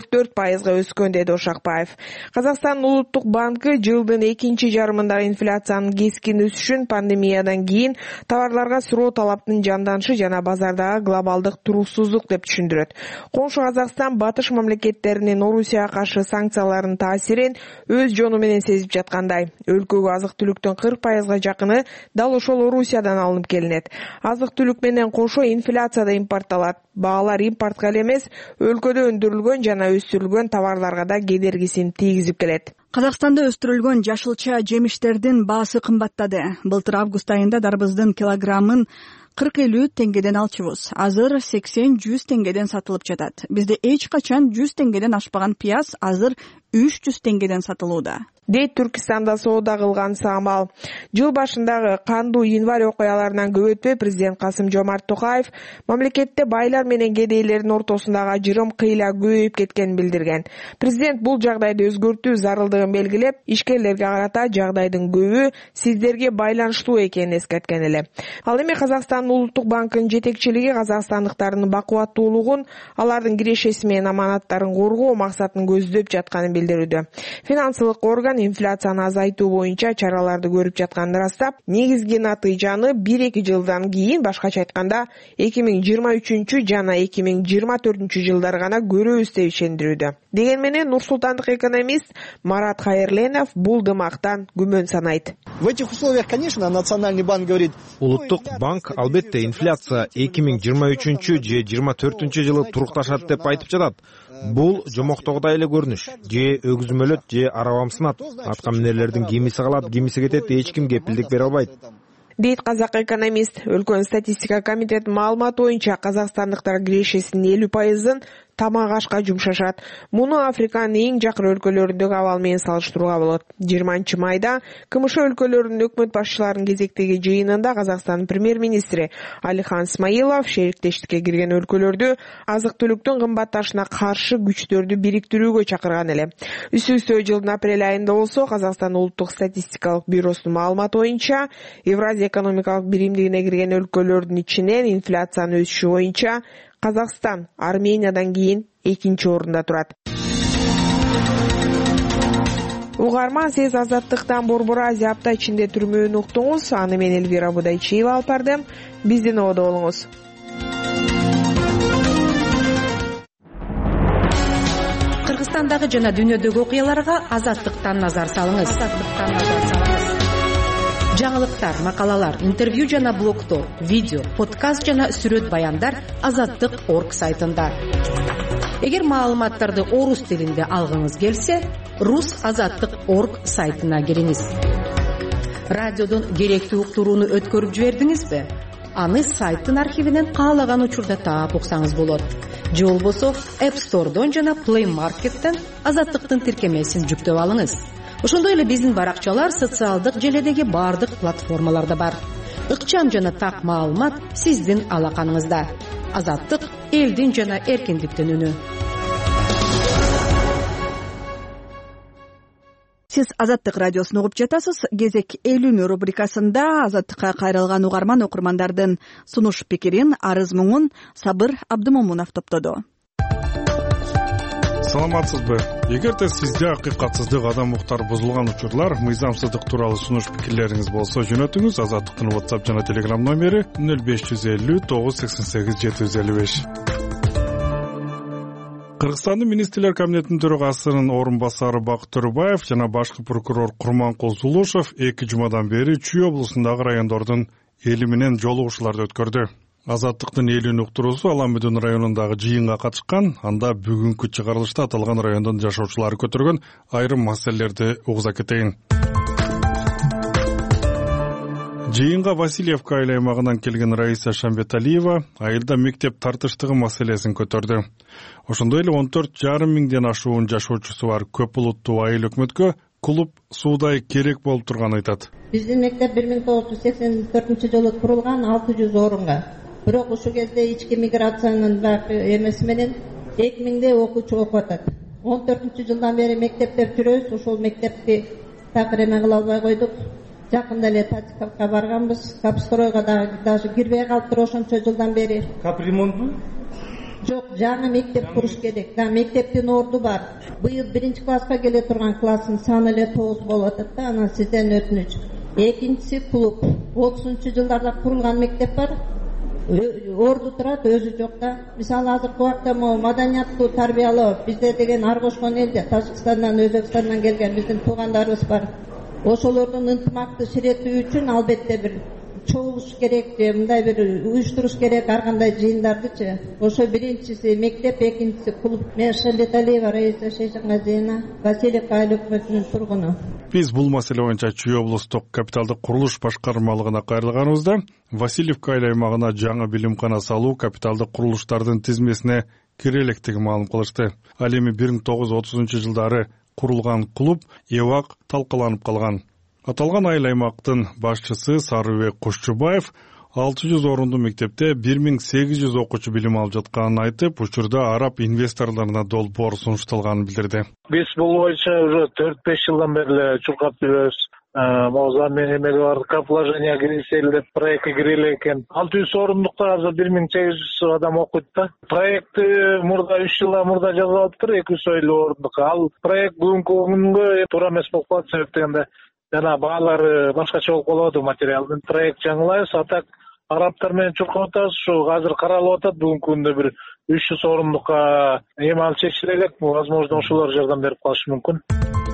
44% өскөн, деди Ошакбаев. Казакстандын улуттук банкы жылдын 2 жарымындагы инфляциянын кескин өсүшүн пандемиядан кийин товарларга суроо талаптын жанданышы жана базардагы глобалдык туруксуздук деп түшүндүрөт. Коңшу Казакстан батыш мамлекеттеринин Орусияга каршы санкцияларынын таасирин өз жону менен сезип жаткандай. Өлкөгө азык-түлүктүн 40% жакыны дал ошол Орусиядан алынып келинет. Азык-түлүк менен кошо инфляция да импортталат. Баалар импортко эле эмес, өлкөдө өндүрүлгөн жана өстүрүлгөн товарларга да кедергисин тийгизип келет. Казакстанда өстүрүлгөн жашылча жемиштердин баасы кымбаттады. Былтыр август айында дарбыздын килограммын 40-50 теңгеден алчубуз. Азыр 80-100 теңгеден сатылып жатат. Бизде эч качан 100 теңгеден ашпаган пияз азыр 300 теңгеден сатылууда. Дейт Түркистанда соода кылган Самал. Жыл башындагы кандуу январь окуяларынан көп өтпөй президент Касым-Жомарт Токаев мамлекетте байлар менен кедейлердин ортосундагы ажырым кыйла көбөйүп кеткенин билдирген. Президент бул жагдайды өзгөртүү зарылдыгын белгилеп, ишкерлерге карата жагдайдын көбү сиздерге байланыштуу экенин эскерткен эле. Ал эми Казакстандын улуттук банкынын жетекчилиги казакстандыктардын бакубаттуулугун, алардын кирешеси менен аманаттарын коргоо максатын көздөп жатканын билдирүүдө. Финансылык орган инфляцияны азайтуу боюнча чараларды көрүп жатканын ырастап, негизги натыйжаны 1-2 жылдан кийин, башкача айтканда 2023 жана 2024 жылдары гана көрөбүз деп ишендирүүдө. Деген менен нур-султандык экономист Марат Хайырленов бул дымактан күмөн санайт. В этих условиях, конечно, Национальный банк говорит: Улуттук банк албетте инфляция 2023 же 2024 жылы турукташат деп айтып жатат. Бул жомоктогудай эле көрүнүш. Же өгүзмөлөт, же арабамсынат. Аткан минерлердин кимиси калат, кимиси кетет, эч ким кепилдик бере албайт. Дейт казак экономист. Өлкөнүн статистика комитетинин маалыматы боюнча казакстандыктар кирешесинин 50%-ын тамак ашка жумшашат. Муну Африканын эң жакын өлкөлөрүндөгү абал менен салыштырууга болот. 20 майда КМШ өлкөлөрүнүн өкмөт башчыларынын кезектеги жыйынында Казакстандын премьер-министри Алихан Смаилов шериктештикке кирген өлкөлөрдү азык-түлүктүн кымбатташына каршы күчтөрдү бириктирүүгө чакырган эле. Үстү-үстү жылдын апрель айында болсо Казакстандын улуттук статистикалык бюросунун маалыматы боюнча Евразия экономикалык биримдигине кирген өлкөлөрдүн ичинен инфляциянын өсүшү боюнча Казакстан Армениядан кийин 2-нчи орунда турат. Угарман, сиз Азаттыктан Борбор Азия апта ичинде түрмөөнү уктуңуз. Аны мен Элвира Будайчиева алып бардым. Биздин ободо болуңуз. Кыргызстандагы жана дүйнөдөгү окуяларга Азаттыктан назар салыңыз. Жаңылыктар, макалалар, интервью жана блогтор, видео, подкаст жана сүрөт баяндар Азаттык.орг сайтында. Эгер маалыматтарды орус тилинде алгыңыз келсе, rusazаттык.орг сайтына кириңиз. Радиодон керектүү уктурууну өткөрүп жибердиңизби? Аны сайттын архивинен каалаган учурда таап уксаңыз болот. Же болбосо App Store'дон жана Play Market'тен Азаттыктын тиркемесин жүктөп алыңыз. Ошондой эле биздин баракчалар социалдык желедеги бардык платформаларда бар. Ыкчам жана так маалымат сиздин алаканыңызда. Азаттык — элдин жана эркиндиктин үнү. Сиз Азаттык радиосун угуп жатасыз. Кезек элүүнү рубрикасында Азаттыкка кайрылган угарман окурмандардын сунуш пикирин, арыз муңун Сабыр Абдымомунов топтоду. Саламатсызбы? Эгерде сизде акыйкатсыздык, адам укуктары бузулган учурлар, мыйзамсыздык тууралуу сунуш пикирлериңиз болсо жөнөтүңүз. Азаттыктын WhatsApp жана Telegram номери 0550 988 755. Кыргызстандын министрлер кабинетинин төрагасынын орун басары Бакыт Төрөбаев жана башкы прокурор Курманкул Зулушев 2 жумадан бери Чүй облусундагы райондордун эли менен жолугушууларды өткөрдү. Азаттыктын элүүнү уктуруусу Аламүдүн районундагы жыйынга катышкан, анда бүгүнкү чыгарылышта аталган райондун жашоочулары көтөргөн айрым маселелерди угуза кетейин. Жыйынга Васильевка айыл аймагынан келген Раиса Шамбеталиева айылда мектеп тартыштыгы маселесин көтөрдү. Ошондой эле 14,5 миңден ашуун жашоочусу бар көп улуттуу айыл өкмөткө клуб суудай керек болуп турганын айтат. Биздин мектеп 1984-жылы курулган 600 орунга. Бирок ушул кезде ички миграциянын баары эмеси менен 2000 окуучу окуп атат. 14-жылдан бери мектептер жүрөбүз, ошол мектепти такыр эме кыла албай койдук. Жакында эле Татикалга барганбыз, капстройго даже кирбей калыптыр ошончо жылдан бери. Капремонту? Жок, жаңы мектеп куруш керек. Да, мектептин орду бар. Быйыл 1-класска келе турган класстын саны эле 9 болуп атат да, анан сизден өтүнүч. Экинчиси клуб. 30-жылдарда курулган мектеп бар. Орду турат, өзү жок да. Мисалы азыркы убакта маданияттуу тарбиялоо бизде деген ар кошкон элде, Тажикстандан, Өзбекстандан келген биздин туугандарыбыз бар. Ошолордун ынтымакты ширеттүү үчүн албетте бир чогулуш керек, мындай бир уюштуруш керек ар кандай жыйындардычы. Ошо биринчиси мектеп, экинчиси клуб. Мен Шамбеталиева Раиса Шейшангазина, Васильевка айыл өкмөтүнүн тургуну. Биз бул маселе боюнча Чүй облустук капиталдык курулуш башкармалыгына кайрылганыбызда Васильевка айыл аймагына жаңы билимкана салуу капиталдык курулуштардын тизмесине кире электиги маалым кылышты. Ал эми 1930-жылдары курулган клуб эбак талкаланып калган. Аталган айыл аймактын башчысы Сарыбек Кушчубаев 600 орундуу мектепте 1800 окуучу билим алып жатканын айтып, учурда араб инвесторлоруна долбоор сунушталганын билдирди. Биз бул боюнча уже 4-5 жылдан бери чуркап жүрөбүз. Мозам эмеге бардык, положение киргизели деп проектке кирели экен. 600 орундукта азыр 1800 адам окуйт да. Проектти мурда 3 жылга мурда жазып алыптыр, 250 орундукка. Ал проект бүгүнкү күнгө туура эмес болуп калат, себеп дегенде жана баалары башкача болуп калат материалдын. Проект жаңылайбыз, атак арабтар менен чуркап атабыз. Ушу азыр каралып атат, бүгүнкү күндө бир 300 орундукка эми ал чечиле элек. Возможно, ошолор жардам берип калышы мүмкүн.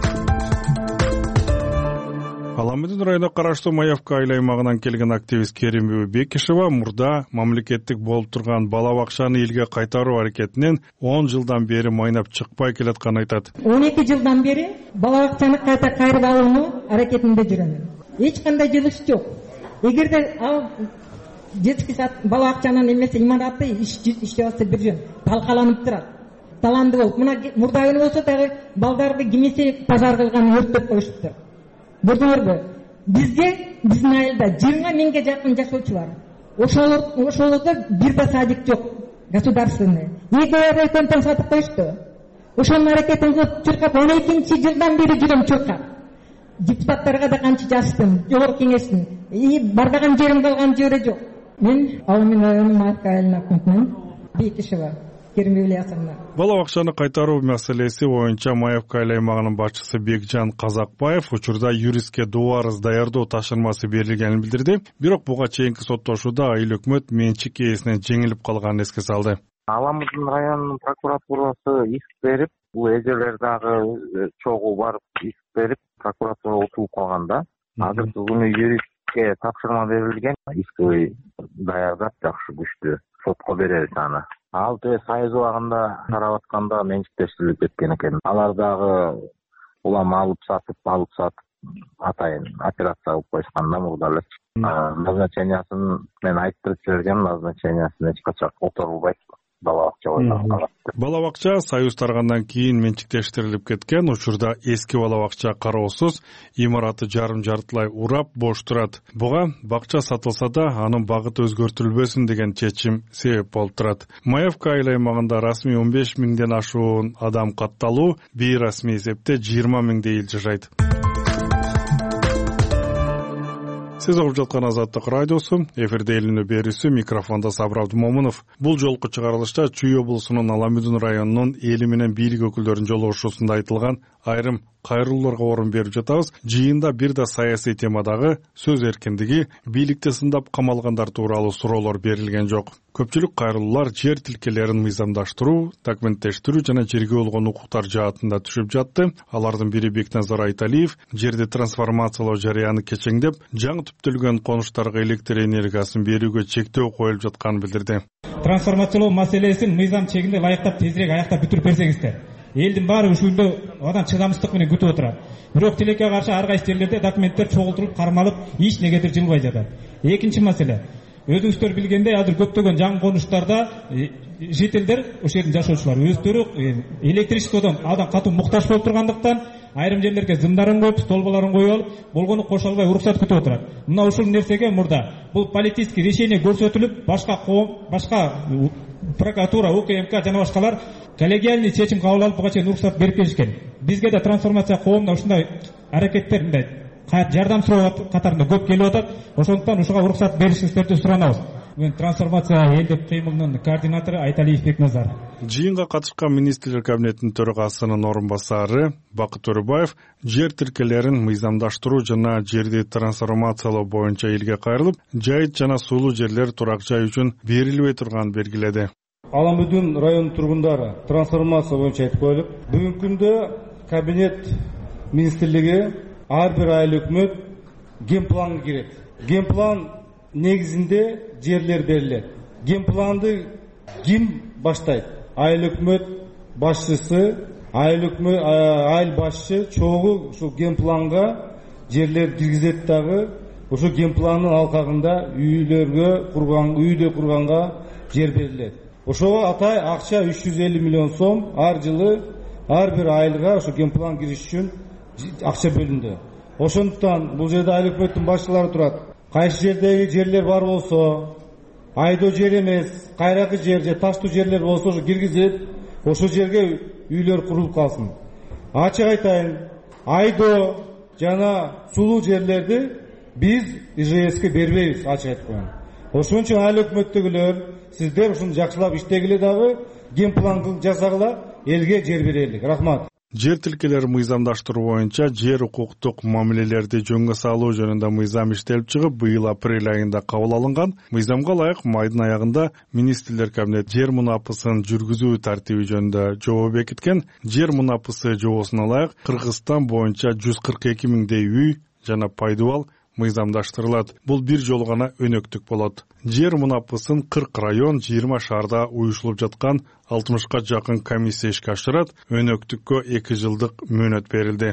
Аламүдүн районуна караштуу Маевка айыл аймагынан келген активист Керимбү Бекишева мурда мамлекеттик болуп турган бала бакчаны элге кайтаруу аракетинен 10 жылдан бери майнап чыкпай келатканын айтат. 12 жылдан бери бала бакчаны кайта кайрып алуу аракетинде жүрөм. Эч кандай жылыш жок. Эгерде ал детский сад бала бакчанын эмеси имараты иштеп атса бир жөн талкаланып турат. Таланды болуп, мына мурда күнү болсо дагы балдарды кимиси пазар кылган өрттөп коюшуптур. Көрдүңөрбү? Бизде, биздин айылда 20 миңге жакын жашоочу бар. Ошолордо бир да садик жок, государственный. Эки райкомдон сатып коюшту. Ошонун аракетин кылып чуркап 12-жылдан бери жүрөм чуркап. Депутаттарга да канча жаздым, жогорку кеңештин. Бардаган жерим калган жери жок. Мен Аламүдүн районунун Маевка айылына өкмөтүнөн Бекишева. Бала бакчаны кайтаруу маселеси боюнча Маевка айыл аймагынын башчысы Бекжан Казакбаев учурда юристке доо арыз даярдоо тапшырмасы берилгенин билдирди. Бирок буга чейинки соттошууда айыл өкмөт менчик ээсинен жеңилип калганын эске салды. Аламүдүн районунун прокуратурасы иск берип, бул эжелер дагы чогуу барып иск берип, прокуратура утулуп калганда, азыркы күнү юристке тапшырма берилген, иск даярдап жакшы күчтүү сотко беребиз аны. Ал сайыз убагында карап атканда менчиктештирилип кеткен экен. Алар дагы улам алып сатып атайын операция кылып коюшкан да мурда эле. Назначениясын мен айтып жибергем, назначениясын эч качан которулбайт. бала бакча бойдон калат. Бала бакча Союз таргандан кийин менчиктештирилип кеткен. Учурда эски бала бакча кароосуз, имараты жарым-жартылай урап бош турат. Буга бакча сатылса да анын багыты өзгөртүлбөсүн деген чечим себеп болуп турат. Маевка айыл аймагында расмий 15 миңден ашуун адам катталуу, бейрасмий эсепте 20 миңдей эл жашайт. Сиз угуп жаткан Азаттык радиосу, эфирде элинүү берүүсү, микрофондо Сабыр Абдымомунов. Бул жолку чыгарылышта Чүй облусунун Аламүдүн районунун эли менен бийлик өкүлдөрүнүн жолугушуусунда айтылган айрым кайрылууларга орун берип жатабыз. Жыйында бир да саясий темадагы сөз эркиндиги, бийликте сындап камалгандар тууралуу суроолор берилген жок. Көпчүлүк кайрылуулар жер тилкелерин мыйзамдаштыруу, документтештирүү жана жерге болгон укуктар жаатында түшүп жатты. Алардын бири Бекназар Айталиев жерди трансформациялоо жарыяны кечеңдеп, жаңы түптөлгөн конуштарга электр энергиясын берүүгө чектөө коюлуп жатканын билдирди. Трансформациялоо маселесин мыйзам чегинде ылайыктап тезирээк аяктап бүтүрүп берсеңиздер. Элдин баары ушунда одан чыдамсыздык менен күтүп отурат. Бирок тилекке каршы ар кайсы жерлерде документтер чогултулуп, кармалып, эч негедир жылбай жатат. Экинчи маселе, өзүңүздөр билгендей, азыр көптөгөн жаңы конуштарда жителдер, ошол жердин жашоочулар өздөрү электричестводон абдан катуу муктаж болуп тургандыктан айрым жерлерге зымдарын коюп, столбаларын коюп алып, болгону кошо албай уруксат күтүп отурат. Мына ушул нерсеге мурда бул политический решение көрсөтүлүп, башка прокуратура, УКМК жана башкалар коллегиальный чечим кабыл алып, буга чейин уруксат берип келишкен. Бизге да трансформация коомуна ушундай аракеттер, мындай жардам суроо катарында көп келип атат. Ошондуктан ушуга уруксат беришиңиздерди суранабыз. Мен трансформация элдик кыймылынын координатору Айталиев Бекназар. Жыйынга катышкан министрлер кабинетинин төрагасынын орун басары Бакыт Төрөбаев жер тилкелерин мыйзамдаштыруу жана жерди трансформациялоо боюнча элге кайрылып, жайыт жана сулуу жерлер турак жай үчүн берилбей турганын белгиледи. Аламүдүн районунун тургундары трансформация боюнча айтып коелук. Бүгүнкү күндө кабинет министрлиги ар бир айыл өкмөт генпланга кирет. Генплан негизинде жерлер берилет. Генпланды ким баштайт? Айыл өкмөт башчысы, айыл башчы чогуу ушул генпланга жерлер киргизет дагы, ошол генпландын алкагында үйдө курганга жер берилет. Ошого атай акча 350 миллион сом ар жылы ар бир айылга ошо генплан кириш үчүн акча бөлүндү. Ошондуктан бул жерде айыл өкмөттүн башчылары турат. Кайсы жердеги жерлер бар болсо, айдоо жер эмес, кайракы жер же таштуу жерлер болсо ошо киргизип, ошол жерге үйлөр курулуп калсын. Ачык айтайын, айдоо жана сулуу жерлерди биз ИЖСке бербейбиз, ачык айтып коеюн. Ошон үчүн айыл өкмөттөгүлөр, сиздер ушуну жакшылап иштегиле дагы, генплан жасагыла, элге жер берели. Рахмат. Жер тилкелери мыйзамдаштыруу боюнча жер укуктук мамилелерди жөнгө салуу жөнүндө мыйзам иштелип чыгып, быйыл апрель айында кабыл алынган. Мыйзамга ылайык майдын аягында министрлер кабинет жер мунапысын жүргүзүү тартиби жөнүндө жобо бекиткен. Жер мунапысы жобосуна ылайык Кыргызстан боюнча 142 миңдей үй жана пайдубал мыйзамдаштырылат. Бул бир жолу гана өнөктүк болот. Жер мунапысын 40 район 20 шаарда уюшулуп жаткан 60ка жакын комиссия ишке ашырат. Өнөктүккө 2 жылдык мөөнөт берилди.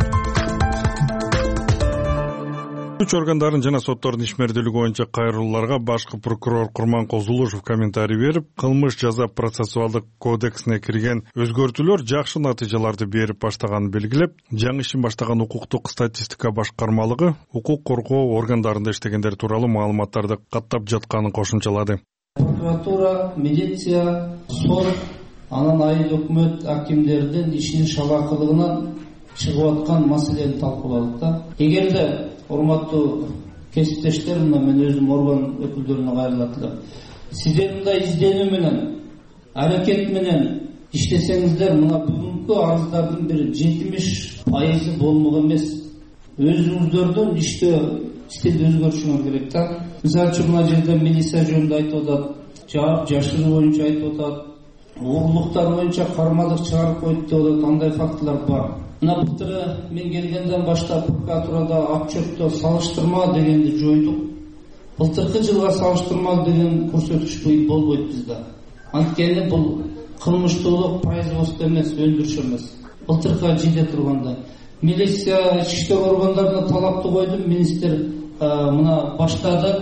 Күч органдарын жана соттордун ишмердүүлүгү боюнча кайрылууларга башкы прокурор Курманкул Зулушев комментарий берип, кылмыш жаза процессуалдык кодексине кирген өзгөртүүлөр жакшы натыйжаларды берип баштаганын белгилеп, жаңы ишин баштаган укуктук статистика башкармалыгы укук коргоо органдарында иштегендер тууралуу маалыматтарды каттап жатканын кошумчалады. Прокуратура, милиция, сот, анан айыл өкмөт акимдердин ишинин шабакылыгынан чыгып аткан маселени талкууладык да. Эгерде урматтуу кесиптештер, мен өзүм орган өкүлдөрүнө кайрылат элем. Сиздер мындай изденүү менен, аракет менен иштесеңиздер, мына бүгүнкү арыздардын бир 70% болмок эмес. Өзүңүздөрдүн стилди өзгөртүшүңөр керек да. Мисалы үчүн мына жерде милиция жөнүндө айтып атат, жаап жашыруу боюнча айтып атат, угурлуктар боюнча кармалык чыгарып коюп деп атат, андай фактылар бар. Мына былтыры мен келгенден баштап прокуратурада отчетто салыштырма дегенди жойдук. Былтыркы жылга салыштырма деген көрсөткүч быйыл болбойт бизде. Анткени бул кылмыштуулук производство эмес, өндүрүш эмес. Былтыркыга жете турганда милиция ички иштер органдарына талапты койдум, министр мына баштады.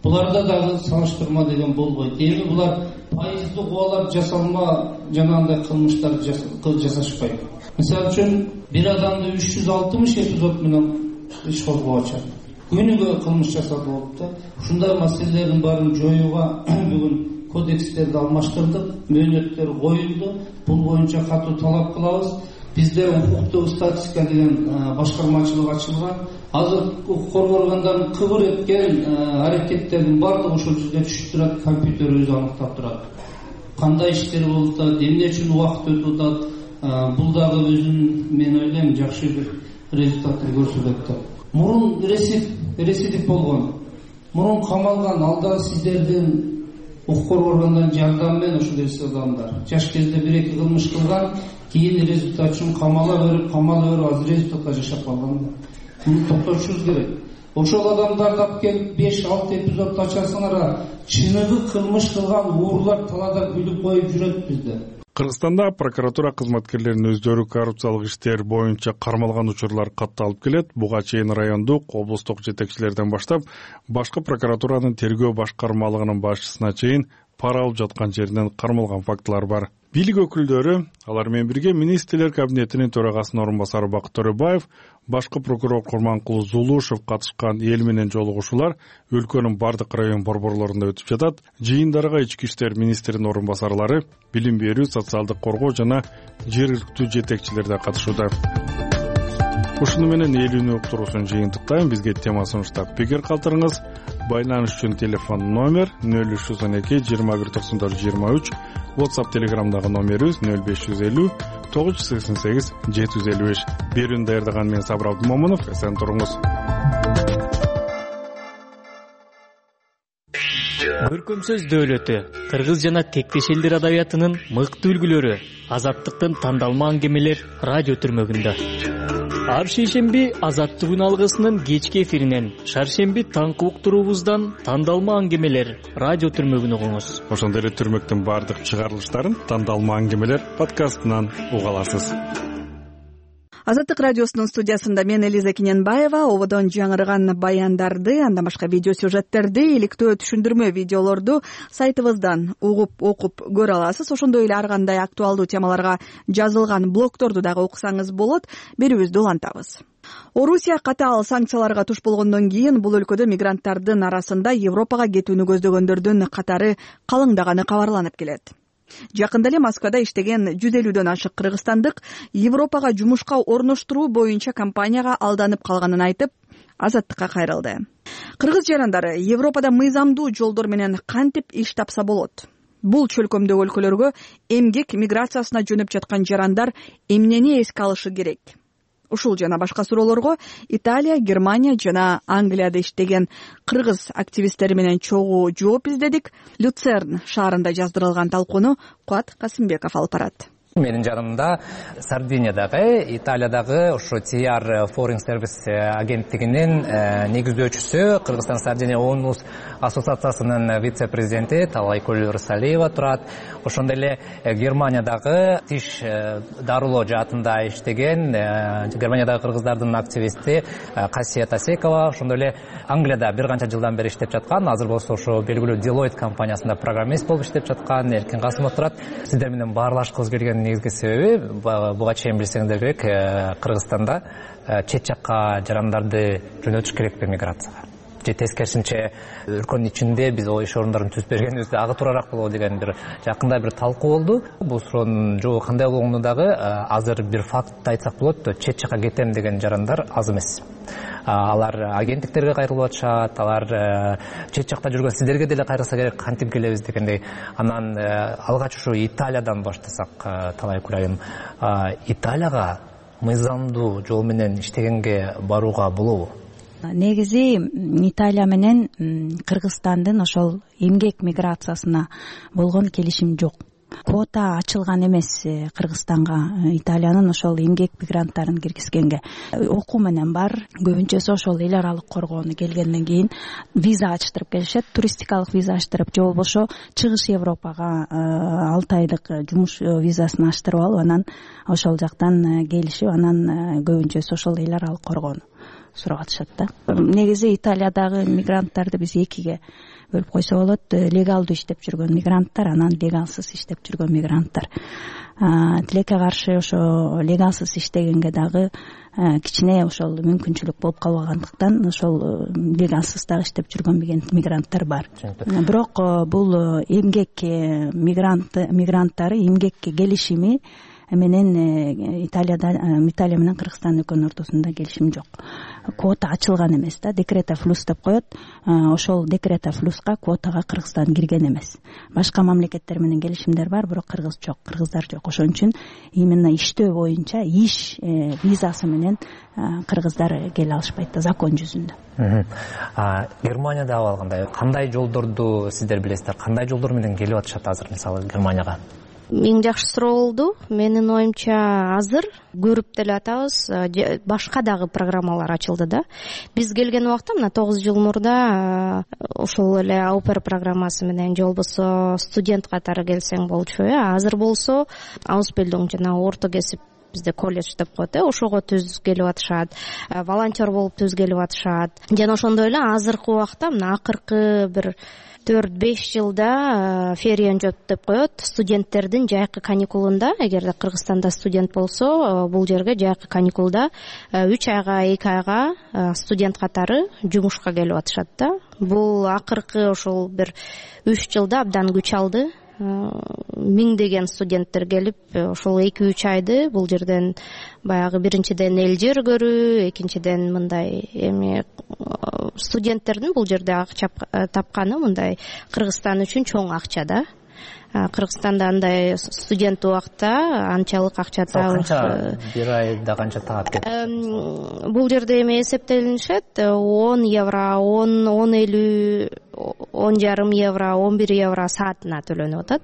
буларда дагы салыштырма деген болбойт. Эми булар пайызды кубалап жасалма жанагындай кылмыштар жасашпайт. Мисалы үчүн бир адамды 360 эпизод менен иш козгоп ачат. Күнүгө кылмыш жасалып болуп да, ушундай маселелердин баарын жоюуга бүгүн кодекстерди алмаштырдык, мөөнөттөр коюлду. Бул боюнча катуу талап кылабыз. Бизде укуктуу статистика деген башкармачылык ачылган. Азыр укук коргоо органдарын кыбыр эткен аракеттердин баардыгы ошол жерде түшүп турат, компьютер өзү аныктап турат. Кандай иштер болуп атат, эмне үчүн убакыт өтүп атат, бул дагы өзүн мен ойлойм жакшы бир результатын көрсөтөт деп. Мурун ресидив болгон, мурун камалган, алда сиздердин укук коргоо органдарынын жардамы менен ушундай адамдар жаш кезде 1-2 кылмыш кылган, кийин результат үчүн камала берип азыр результатка жашап калган. Муну токтотушубуз керек. Ошол адамдарды алып келип 5-6 эпизод ачасыңар, чыныгы кылмыш кылган уурлар талада күлүп коюп жүрөт бизде. Кыргызстанда прокуратура кызматкерлеринин өздөрү коррупциялык иштер боюнча кармалган учурлар катталып келет. Буга чейин райондук, облустук жетекчилерден баштап, башкы прокуратуранын тергөө башкармалыгынын башчысына чейин пара алып жаткан жеринен кармалган фактылар бар. Бийлик өкүлдөрү, алар менен бирге министрлер кабинетинин төрагасынын орун басары Бакыт Төрөбаев, башкы прокурор Курманкул Зулушев катышкан эл менен жолугушуулар өлкөнүн бардык район борборлорунда өтүп жатат. Жыйындарга ички иштер министринин орун басарлары, билим берүү, социалдык коргоо жана жергиликтүү жетекчилер да катышууда. Ушуну менен эл үнү уктуруусун жыйынтыктайм. Бизге тема сунуштап пикир калтырыңыз. Байланыш үчүн телефон номер 0312 2194 23, WhatsApp телеграмдагы номерибиз 0550 988 755. Берүүнү даярдаган мен Сабыр Абдымомунов. Эсен туруңуз. Көркөмсөз дөөлөтү, кыргыз жана тектеш элдер адабиятынын мыкты үлгүлөрү, Азаттыктын тандалма аңгемелер радио түрмөгүндө. Ар шейшемби Азаттык күн алгысынын кечки эфиринен, шаршемби таңкы уктуруубуздан тандалма аңгемелер радио түрмөгүн угуңуз. Ошондой эле түрмөктүн бардык чыгарылыштарын тандалма аңгемелер подкастынан уга аласыз. Азаттык радиосунун студиясында мен Элиза Кененбаева ободон жаңырган баяндарды, андан башка видео сюжеттерди, иликтөө түшүндүрмө видеолорду сайтыбыздан угуп, окуп көрө аласыз. Ошондой эле ар кандай актуалдуу темаларга жазылган блогторду дагы окусаңыз болот. Берүүбүздү улантабыз. Орусия катаал санкцияларга туш болгондон кийин бул өлкөдө мигранттардын арасында Европага кетүүнү көздөгөндөрдүн катары калыңдаганы кабарланып келет. Жакында эле Москвада иштеген 150дөн ашык кыргызстандык Европага жумушка орноштуруу боюнча компанияга алданып калганын айтып, Азаттыкка кайрылды. Кыргыз жарандары Европада мыйзамдуу жолдор менен кантип иш тапса болот? Бул чөлкөмдөгү өлкөлөргө эмгек миграциясына жөнөп жаткан жарандар эмнени эске алышы керек? Ушул жана башка суроолорго Италия, Германия жана Англияда иштеген кыргыз активисттери менен чогуу жооп издедик. Люцерн шаарында жаздырылган талкууну Куат Касымбеков алып барат. Менин жанымда Сардиниядагы, Италиядагы ошо TR Foreign Service агенттигинин негиздөөчүсү, Кыргызстан Сардиния ООН ассоциациясынын вице-президенти Талайкөл Рысалиева турат. Ошондой эле Германиядагы тиш дарылоо жаатында иштеген Германиядагы кыргыздардын активисти Касия Тасекова, ошондой эле Англияда бир канча жылдан бери иштеп жаткан, азыр болсо ошо белгилүү Deloitte компаниясында программист болуп иштеп жаткан Эркин Касымов турат. Сиздер менен баарлашкыбыз келген негизги себеби, буга чейин билсеңиздер керек, Кыргызстанда чет жакка жарандарды жөнөтүш керекпи миграцияга? Же тескерисинче өлкөнүн ичинде биз иш орундарын түзүп бергенибизде ага туурараак болобу деген бир жакында бир талкуу болду. Бул суроонун жообу кандай болгону дагы азыр бир фактты айтсак болот, чет жакка кетем деген жарандар аз эмес. Алар агенттиктерге кайрылып атышат, алар чет жакта жүргөн сиздерге деле кайрылса керек, кантип келебиз дегендей. Анан алгач ушу Италиядан баштасак, Талайкүл айым, Италияга мыйзамдуу жол менен иштегенге барууга болобу? Негизи Италия менен Кыргызстандын ошол эмгек миграциясына болгон келишим жок. Квота ачылган эмес Кыргызстанга Италиянын ошол эмгек мигранттарын киргизгенге. Окуу менен бар. Көбүнчөсү ошол эл аралык коргоону келгенден кийин виза ачтырып келишет, туристикалык виза ачтырып, же болбошо чыгыш Европага 6 айлык жумуш визасын ачтырып алып, анан ошол жактан келишип, анан көбүнчөсү ошол эл аралык коргоону. сурап атышат да. Негизи Италиядагы мигранттарды биз экиге бөлүп койсо болот. Легалдуу иштеп жүргөн мигранттар, анан легалсыз иштеп жүргөн мигранттар. Тилекке каршы ошо легалсыз иштегенге дагы кичине ошол мүмкүнчүлүк болуп калбагандыктан ошол легалсыз дагы иштеп жүргөн мигранттар бар. Бирок бул эмгек мигранттары эмгекке келишими менен Италия менен Кыргызстан өлкөнүн ортосунда келишим жок. Квота ачылган эмес да, декрета флус деп коет. Ошол декрета флуска квотага Кыргызстан кирген эмес. Башка мамлекеттер менен келишимдер бар, бирок кыргыз жок, кыргыздар жок. Ошон үчүн именно иштөө боюнча иш визасы менен кыргыздар келе алышпайт да, закон жүзүндө. Германияда абал кандай жолдорду сиздер билесиздер? Кандай жолдор менен келип атышат азыр мисалы Германияга? Эң жакшы суроо болду. Менин оюмча азыр көрүп деле атабыз, башка дагы программалар ачылды да. Биз келген убакта мына 9 жыл мурда ошол эле аупер программасы менен же болбосо студент катары келсең болчу. Азыр болсо Ausbildung жана орто кесип бизде колледж деп коет, ошого түз келип атышат, волонтер болуп түз келип атышат. Жана ошондой эле азыркы убакта мына акыркы бир 4-5 жылда фериен жоп деп коет, студенттердин жайкы каникулунда, эгерде Кыргызстанда студент болсо, бул жерге жайкы каникулда 3 айга 2 айга студент катары жумушка келип атышат да. Бул акыркы ошол бир 3 жылда абдан күч алды. Миңдеген студенттер келип, ошол 2-3 айды бул жерден баягы биринчиден эл жер көрүү, экинчиден мындай эми студенттердин бул жерде акча тапканы мындай Кыргызстан үчүн чоң акча да. Кыргызстанда андай студент убакта анчалык акча канча бир айда канча таап кетет? Бул жерде эми эсептелинишет 10 евро, 10.50, 10,5 евро, 11 евро саатына төлөнүп атат.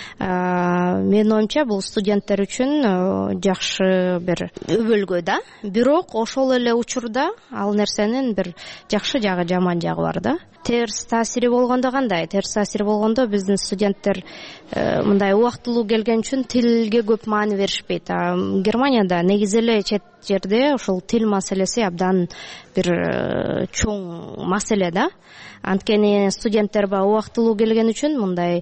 Менин оюмча бул студенттер үчүн жакшы бир өбөлгө да. Бирок ошол эле учурда ал нерсенин бир жакшы жагы, жаман жагы бар да. Терс таасири болгондо кандай? Терс таасири болгондо биздин студенттер мындай убактылуу келген үчүн тилге көп маани беришпейт. Германияда негизи эле чет жерде ошол тил маселеси абдан бир чоң маселе да. Анткени студенттер убактылуу келген үчүн мындай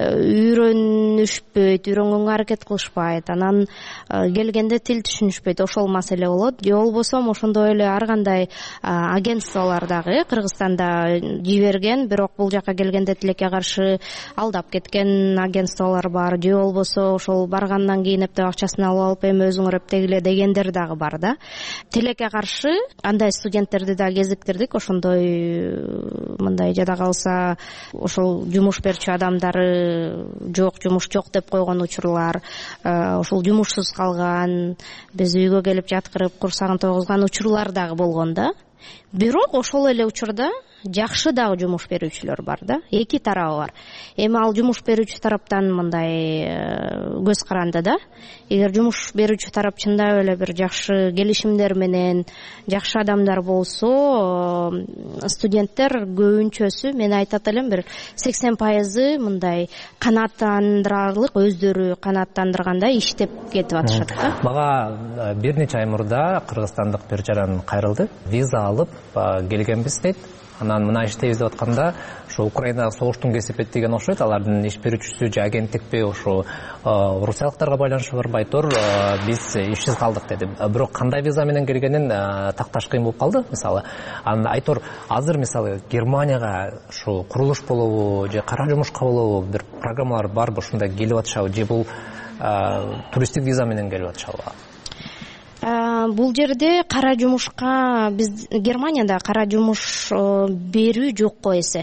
үйрөнүшпөйт, үйрөнгөнгө аракет кылышпайт, анан келгенде тил түшүнүшпөйт, ошол маселе болот. Же болбосо ошондой эле ар кандай агентстволор дагы Кыргызстанда жиберген, бирок бул жака келгенде тилекке каршы алдап кеткен агентстволор бар. Же болбосо ошол баргандан кийин эптеп акчасын алып эми өзүңөр эптегиле дегендер дагы бар да. Тилекке каршы андай студенттерди да кезиктирдик, ошондой мындай жада калса ошол жумуш берчү адамдары жок, жумуш жок деп койгон учурлар, ошол жумушсуз калган, биз үйгө келип жаткырып курсагын тойгузган учурлар дагы болгон да. Бирок ошол эле учурда жакшы дагы жумуш берүүчүлөр бар да. Эки тарабы бар. Эми ал жумуш берүүчү тараптан мындай көз каранды да. Эгер жумуш берүүчү тарап чындап эле бир жакшы келишимдер менен жакшы адамдар болсо, студенттер көбүнчөсү, мен айтат элем, бир 80% мындай канааттандырарлык, өздөрү канааттандыргандай иштеп кетип атышат да. Мага бир нече ай мурда кыргызстандык бир жаран кайрылды. Виза алып келгенбиз дейт. Анан мына иштейбиз деп атканда, ошо Украинага согуштун кесипет деген окшойт. Алардын иш берүүчүсү же агенттикпи, ошо орусиялыктарга байланышы барбы, айтор биз ишсиз калдык деди. Бирок кандай виза менен келгенин такташ кыйын болуп калды. Мисалы, анан айтор азыр мисалы Германияга ушу курулуш болобу же кара жумушка болобу бир программалар барбы, ушундай келип атышабы, же бул туристтик виза менен келип атышабы? Бул жерде кара жумушка, биз Германияда кара жумуш берүү жокко эсе.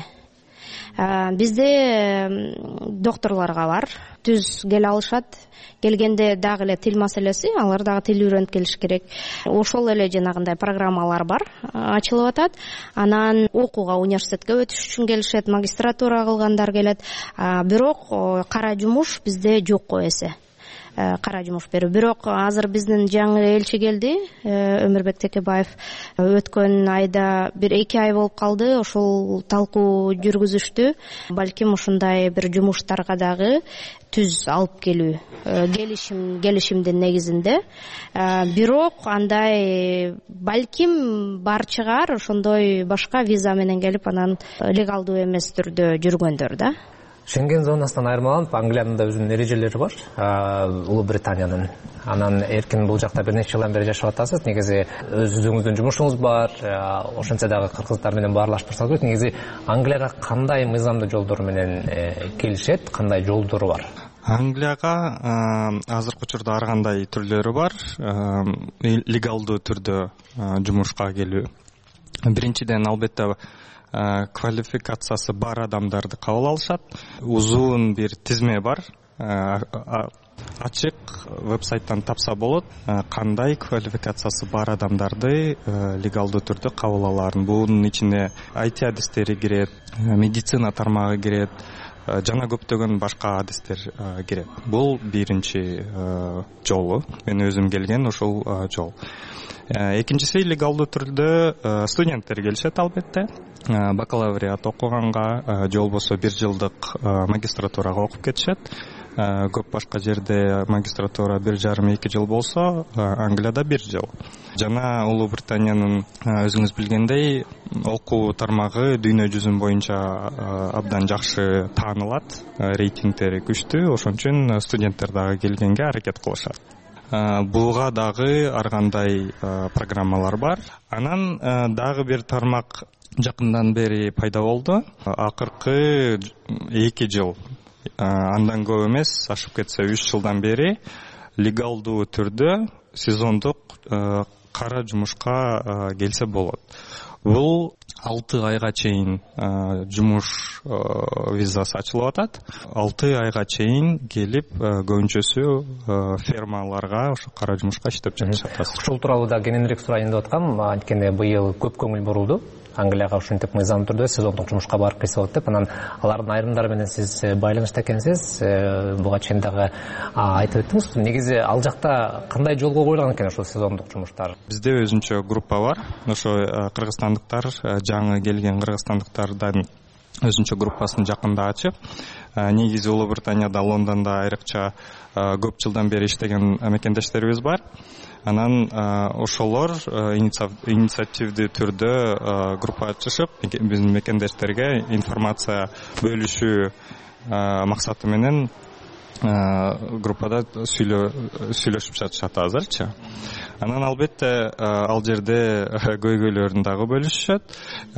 Бизде докторлорго бар, түз келе алышат. Келгенде дагы эле тил маселеси, алар дагы тил үйрөнүп келиш керек. Ошол эле жанагындай программалар бар, ачылып атат. Анан окууга, университетке өтүш үчүн келишет, магистратура кылгандар келет. Бирок кара жумуш бизде жокко эсе. кара жумуш берүү. Бирок азыр биздин жаңы элчи келди, Өмүрбек Текебаев. Өткөн айда 1-2 ай болуп калды, ошол талкуу жүргүзүштү. Балким ушундай бир жумуштарга дагы түз алып келүү, келишимдин негизинде. Бирок андай балким бар чыгар, ошондой башка виза менен келип анан легалдуу эмес түрдө жүргөндөр да. Шенген зонасынан айырмаланып, Англиянын да өзүнүн эрежелери бар, Улуу Британиянын. Анан эркин бул жакта бир нече жылдан бери жашап атасыз. Негизи өзүңүздүн жумушуңуз бар, ошентсе дагы кыргыздар менен баарлашып турсаңыз болот. Негизи Англияга кандай мыйзамдуу жолдор менен келишет, кандай жолдору бар? Англияга азыркы учурда ар кандай түрлөрү бар. Легалдуу түрдө жумушка келүү. Биринчиден албетте квалификациясы бар адамдарды кабыл алышат. Узун бир тизме бар. Ачык вебсайттан тапса болот, кандай квалификациясы бар адамдарды легалдуу түрдө кабыл алаарын. Бунун ичине IT адистери кирет, медицина тармагы кирет, жана көптөгөн башка адистер кирет. Бул биринчи жолу. Мен өзүм келген ошол жол. Экинчиси легалдуу түрдө студенттер келишет албетте. Бакалавриат окуганга же болбосо 1 жылдык магистратурага окуп кетишет. Көп башка жерде магистратура 1,5-2 жыл болсо, Англияда 1 жыл. Жана Улуу Британиянын өзүңүз билгендей окуу тармагы дүйнө жүзүн боюнча абдан жакшы таанылат, рейтингдери күчтүү, ошон үчүн студенттер дагы келгенге аракет кылышат. Буга дагы ар кандай программалар бар. Анан дагы бир тармак жакындан бери пайда болду. Акыркы 2 жыл, андан көп эмес, ашып кетсе 3 жылдан бери легалдуу түрдө сезондук кара жумушка келсе болот. Бул 6 айга чейин жумуш визасы ачылып атат. 6 айга чейин келип көбүнчөсү фермаларга ошо кара жумушка иштеп жатышат. Ушул тууралуу да кененирээк сурайын деп аткам. Анткени быйыл көп көңүл бурулду Англияга ушинтип мыйзам түрдө сезондук жумушка барып келсе болот деп. Анан алардын айрымдары менен сиз байланышта экенсиз. Буга чейин дагы айтып өттүңүз. Негизи ал жакта кандай жолго коюлган экен ошол сезондук жумуштар? Бизде өзүнчө группа бар. Ошо кыргызстандыктар, жаңы келген кыргызстандыктардан өзүнчө группасын жакында ачып, негизи Улуу Британияда, Лондондо айрыкча көп жылдан бери иштеген мекендештерибиз бар. Анан ошолор инициативдүү түрдө группа ачышып, биздин мекендештерге информация бөлүшүү максаты менен группада сүйлөшүп жатышат азырчы. Анан албетте ал жерде көйгөйлөрүн дагы бөлүшүшөт.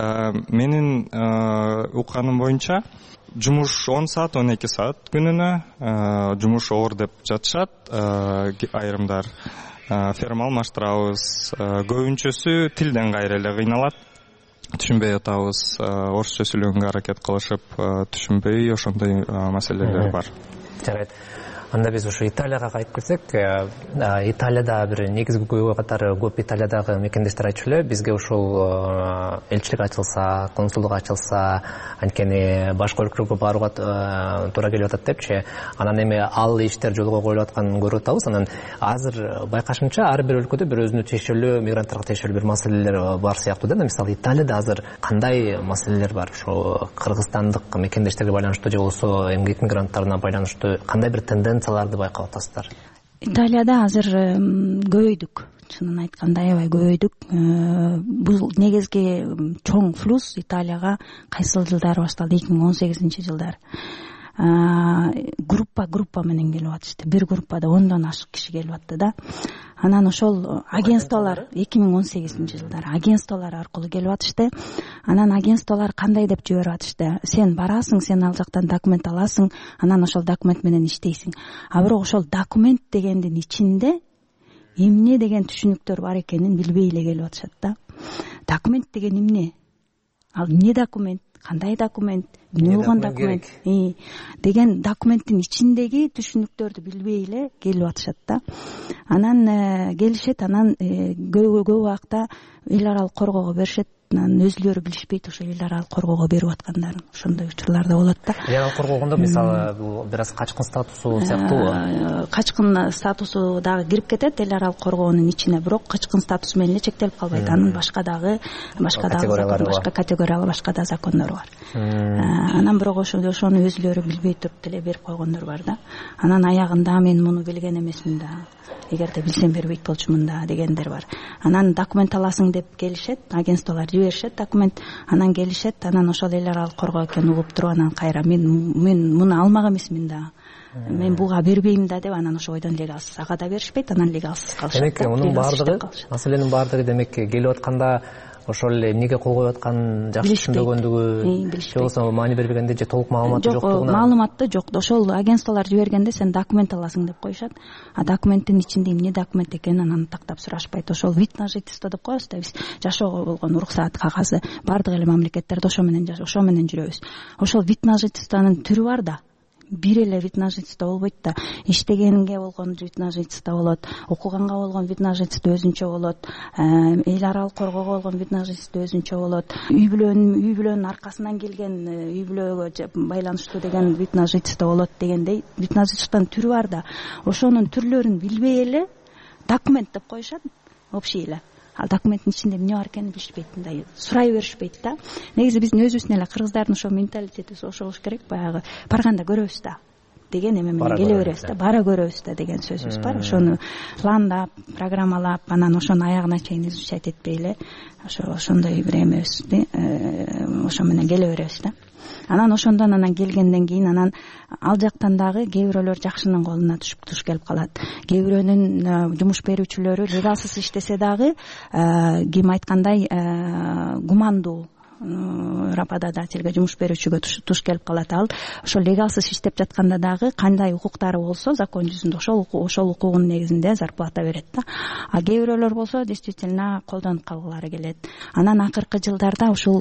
Менин укканым боюнча жумуш 10 саат, 12 саат күнүнө жумуш оор деп жатышат айрымдар. Ферма алмаштырабыз. Көбүнчөсү тилден кайра эле кыйналат. Түшүнбөй атабыз. Орусча сүйлөгөнгө аракет кылышып, түшүнбөй ошондой маселелер бар. Жарайт. Анда биз ошо Италияга кайтып келсек, Италияда бир негизги көйгөй катары көп Италиядагы мекендештер айтчу эле, бизге ушул элчилик ачылса, консулдук ачылса, анткени башка өлкөлөргө барууга туура келип атат депчи. Анан эми ал иштер жолго коюлуп атканын көрүп атабыз. Анан азыр байкашымча ар бир өлкөдө бир өзүнө тиешелүү, мигранттарга тиешелүү бир маселелер бар сыяктуу да. Мисалы Италияда азыр кандай маселелер бар? Ошо кыргызстандык мекендештерге байланыштуу же болбосо эмгек мигранттарына байланыштуу кандай бир тенденцияларды байкап атасыздар? Италияда азыр көбөйдүк. Чынын айтканда аябай көбөйдүк. Бул негизги чоң флюс Италияга кайсыл жылдары башталды? 2018-жылдары. Группа менен келип атышты. Бир группада 10дон ашык киши келип атты да. Анан ошол агентстволор 2018-жылдары агентстволор аркылуу келип атышты. Анан агентстволор кандай деп жиберип атышты? Сен барасың, сен ал жактан документ аласың, анан ошол документ менен иштейсиң. А бирок ошол документ дегендин ичинде эмне деген түшүнүктөр бар экенин билбей эле келип атышат да. Документ деген эмне? Ал эмне документ? Кандай документ? Эмне болгон документ? Деген документтин ичиндеги түшүнүктөрдү билбей эле келип атышат да. Анан келишет, анан көп убакта эл аралык коргоого беришет, анан өзүлөрү билишпейт ошо эл аралык коргоого берип аткандарын, ошондой учурлар да болот да. Эл аралык коргоогондо мисалы бул бир аз качкын статусу сыяктуубу? Качкын статусу дагы кирип кетет эл аралык коргоонун ичине, бирок качкын статусу менен эле чектелип калбайт. Анын башка категориялары, башка да закондору бар. Анан бирок ошону өзүлөрү билбей туруп деле берип койгондор бар да. Анан аягында мен муну билген эмесмин да, эгерде билсем бербейт болчумун да дегендер бар. Анан документ аласың деп келишет, агентстволор жиберишет документ, анан келишет, анан ошол эл аралык коргоо экенин угуп туруп, анан кайра мен муну алмак эмесмин да, мен буга бербейм да деп, анан ошо бойдон легалсыз ага да беришпейт, анан легалсыз калышат. Демек мунун баардыгы, маселенин баардыгы демек келип атканда ошол эле эмнеге кол коюп атканын жакшы түшүнбөгөндүгү, же болбосо маани бербегенде, же толук маалыматы жоктугунан? Маалыматы жок. Ошол агентстволор жибергенде сен документ аласың деп коюшат, а документтин ичинде эмне документ экенин анан тактап сурашпайт. Ошол вид на жительство деп коебуз да биз, жашоого болгон уруксаат кагазы, баардык эле мамлекеттерде ошо менен жүрөбүз. Ошол вид на жительствонун түрү бар да. Бир эле вид на жительство болбойт да. Иштегенге болгон вид на жительство болот, окуганга болгон вид на жительство өзүнчө болот, эл аралык коргоого болгон вид на жительство өзүнчө болот, үй бүлөнүн аркасынан келген, үй бүлөгө байланыштуу деген вид на жительство болот дегендей вид на жительствонун түрү бар да. Ошонун түрлөрүн билбей эле документ деп коюшат, общий эле. Ал документтин ичинде эмне бар экенин билишпейт, мындай сурай беришпейт да. Негизи биздин өзүбүздүн эле кыргыздардын ошо менталитетибиз ошо болуш керек, баягы барганда көрөбүз да деген эме менен келе беребиз да, бара көрөбүз да деген сөзүбүз бар. Ошону пландап, программалап, анан ошонун аягына чейин изучать этпей эле ошондой бир эмебиз, ошо менен келе беребиз да. Анан ошондон келгенден кийин анан ал жактан дагы кээ бирөөлөр жакшынын колуна туш келип калат. Кээ бирөөнүн жумуш берүүчүлөрү легалсыз иштесе дагы ким айткандай гумандуу работодательге, жумуш берүүчүгө туш келип калат. Ал ошол легалсыз иштеп жатканда дагы кандай укуктары болсо закон жүзүндө ошол укугунун негизинде зарплата берет да. А кээ бирөөлөр болсо действительно колдонуп калгылары келет. Анан акыркы жылдарда ушул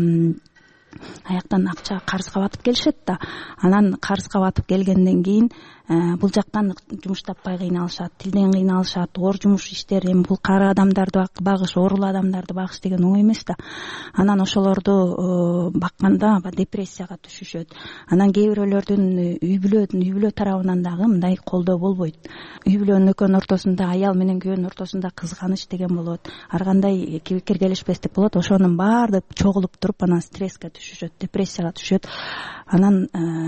аяктан акча карызга батып келишет да. Анан карызга батып келгенден кийин бул жактан жумуш таппай кыйналышат, тилден кыйналышат, оор жумуш иштер, эми бул кары адамдарды багыш, оорулуу адамдарды багыш деген оңой эмес да. Анан ошолорду бакканда депрессияга түшүшөт. Анан кээ бирөөлөрдүн үй бүлө тарабынан дагы мындай колдоо болбойт. Үй бүлөнүн экөөнүн ортосунда, аял менен күйөөнүн ортосунда кызганыч деген болот, ар кандай кибикер келишпестик болот. Ошонун баардыгы чогулуп туруп анан стресске түшүшөт, депрессияга түшөт. Анан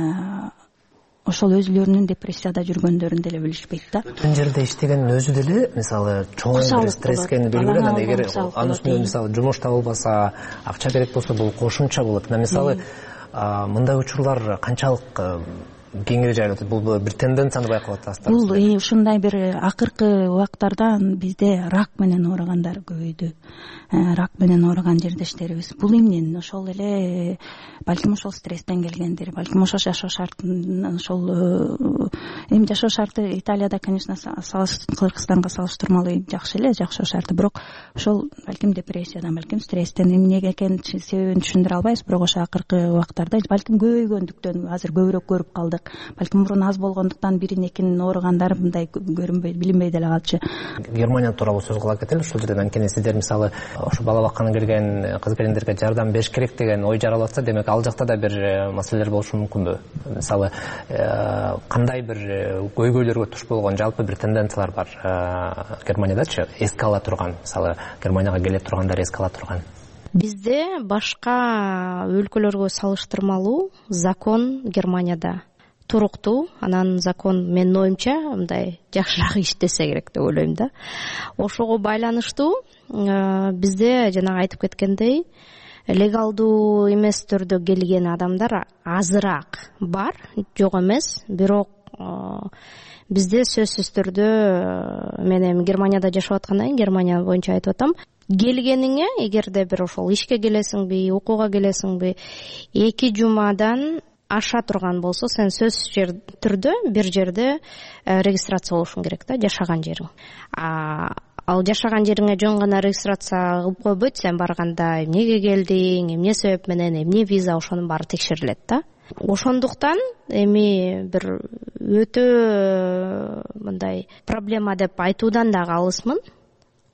ошол өзүлөрүнүн депрессияда жүргөндөрүн деле билишпейт да. Бүтүн жерде иштегендин өзү деле мисалы чоң бир стресске белгилүү. Анан эгер анын үстүнө мисалы жумуш табылбаса, акча керек болсо бул кошумча болот. Мисалы мындай учурлар канчалык кеңири жайылат? Бул бир тенденцияны байкалып атасызбы? Бул ушундай бир акыркы убактарда бизде рак менен ооругандар көбөйдү. Рак менен ооруган жердештерибиз. Бул эмнен? Ошол эле балким ошол стресстен келгендир, балким ошол жашоо шартынан, ошол эми жашоо шарты Италияда, конечно, Кыргызстанга салыштырмалуу жакшы эле жашоо шарты, бирок ошол балким депрессиядан, балким стресстен, эмнеге экенин себебин түшүндүрө албайбыз, бирок ошо акыркы убактарда балким көбөйгөндүктөн азыр көбүрөөк көрүп калдык. Балким мурун аз болгондуктан бирин экинин ооругандар мындай көрүнбөй, билинбей деле калчу. Германия тууралуу сөз кыла кетели ушул жерден. Анткени сиздер мисалы ошо бала бакканы келген кыз келиндерге жардам бериш керек деген ой жаралып атса, демек ал жакта да бир маселелер болушу мүмкүнбү? Мисалы кандай бир көйгөйлөргө туш болгон жалпы бир тенденциялар бар Германиядачы, эске ала турган, мисалы Германияга келе тургандар эске ала турган? Бизде башка өлкөлөргө салыштырмалуу закон Германияда туруктуу. Анан закон менин оюмча мындай жакшыраак иштесе керек деп ойлойм да. Ошого байланыштуу бизде жана айтып кеткендей легалдуу эмес түрдө келген адамдар азыраак бар, жок эмес. Бирок бизде сөзсүз түрдө мен эми Германияда жашап аткандан кийин Германия боюнча айтып атам, келгениңе эгерде бир ошол ишке келесиңби, окууга келесиңби, 2 жумадан аша турган болсо, сен сөзсүз түрдө бир жерде регистрация болушуң керек да, жашаган жериң. Ал жашаган жериңе жөн гана регистрация кылып койбойт, сен барганда эмнеге келдиң, эмне себеп менен, эмне виза, ошонун баары текшерилет да. Ошондуктан эми бир өтө мындай проблема деп айтуудан дагы алысмын.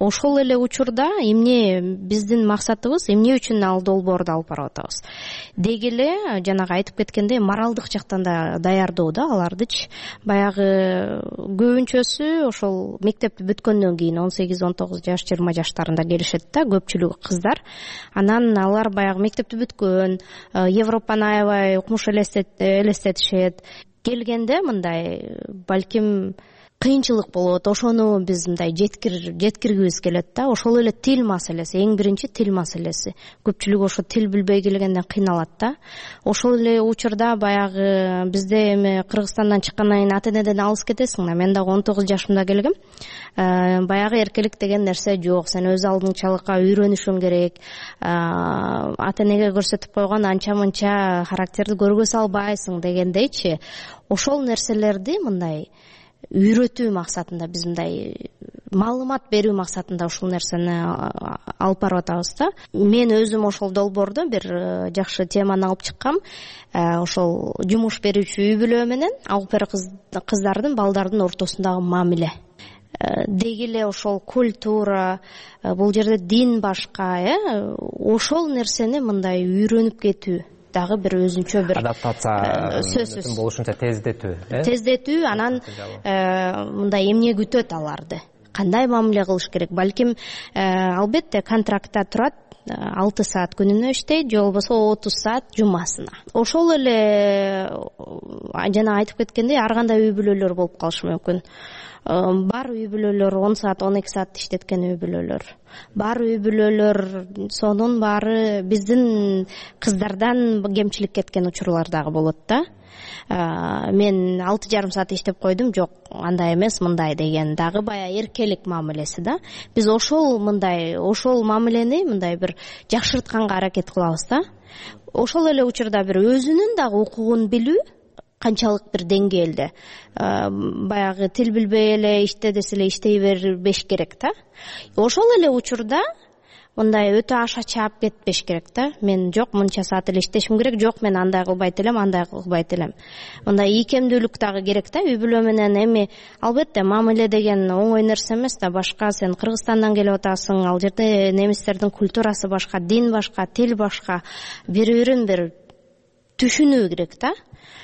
ошол эле учурда эмне биздин максатыбыз, эмне үчүн ал долбоорду алып барып атабыз. Деги эле жанагы айтып кеткендей моралдык жактан да даярдоо да алардычы. Баягы көбүнчөсү ошол мектепти бүткөндөн кийин 18-19 жаш, 20 жаштарында келишет да, көпчүлүгү кыздар. Анан алар баягы мектепти бүткөн, Европаны аябай укмуш элестетишет. Келгенде мындай балким кыйынчылык болот, ошону биз мындай жеткиргибиз келет да. Ошол эле тил маселеси, эң биринчи тил маселеси. Көпчүлүк ошо тил билбей келгенден кыйналат да. Ошол эле учурда баягы бизде эми Кыргызстандан чыккандан кийин ата-энеден алыс кетесиң да. Мен дагы 19 жашымда келгем. Баягы эркелик деген нерсе жок. Сен өз алдыңчалыкка үйрөнүшүң керек. Ата-энеге көрсөтүп койгон анча-мынча характерди көргө салбайсың дегендейчи. Ошол нерселерди мындай үйрөтүү максатында, биз мындай маалымат берүү максатында ушул нерсени алып барып атабыз да. Мен өзүм ошол долбоордо бир жакшы теманы алып чыккам. Ошол жумуш берүүчү үй бүлө менен алпер кыздардын, балдардын ортосундагы мамиле. Деги эле ошол культура, бул жерде дин башка, ошол нерсени мындай үйрөнүп кетүү дагы бир өзүнчө бир адаптация болушунча тездетүү, анан мындай эмне күтөт аларды, кандай мамиле кылыш керек. Балким албетте контрактта турат, 6 саат күнүнө иштейт, же болбосо 30 саат жумасына. Ошол эле жана айтып кеткендей ар кандай үй бүлөлөр болуп калышы мүмкүн. Бар үй бүлөлөр 10 саат, 12 саат иштеткен үй бүлөлөр. Бар үй бүлөлөр сонун баары биздин кыздардан кемчилик кеткен учурлар дагы болот да. Мен 6,5 саат иштеп койдум, жок, андай эмес, мындай деген дагы баягы эркелик мамилеси да. Биз ошол мамилени мындай бир жакшыртканга аракет кылабыз да. Ошол эле учурда бир өзүнүн дагы укугун билүү канчалык бир деңгээлде. Баягы тил билбей эле иште десе эле иштей бербеш керек да. Ошол эле учурда мындай өтө аша чаап кетпеш керек да. Мен жок, мынча саат эле иштешим керек, жок, мен андай кылбайт элем, андай кылбайт элем. Мындай ийкемдүүлүк дагы керек да үй бүлө менен. Эми албетте мамиле деген оңой нерсе эмес да. Башка, сен Кыргызстандан келип атасың, ал жерде немистердин культурасы башка, дин башка, тил башка. Бири-бирин бир түшүнүү керек да.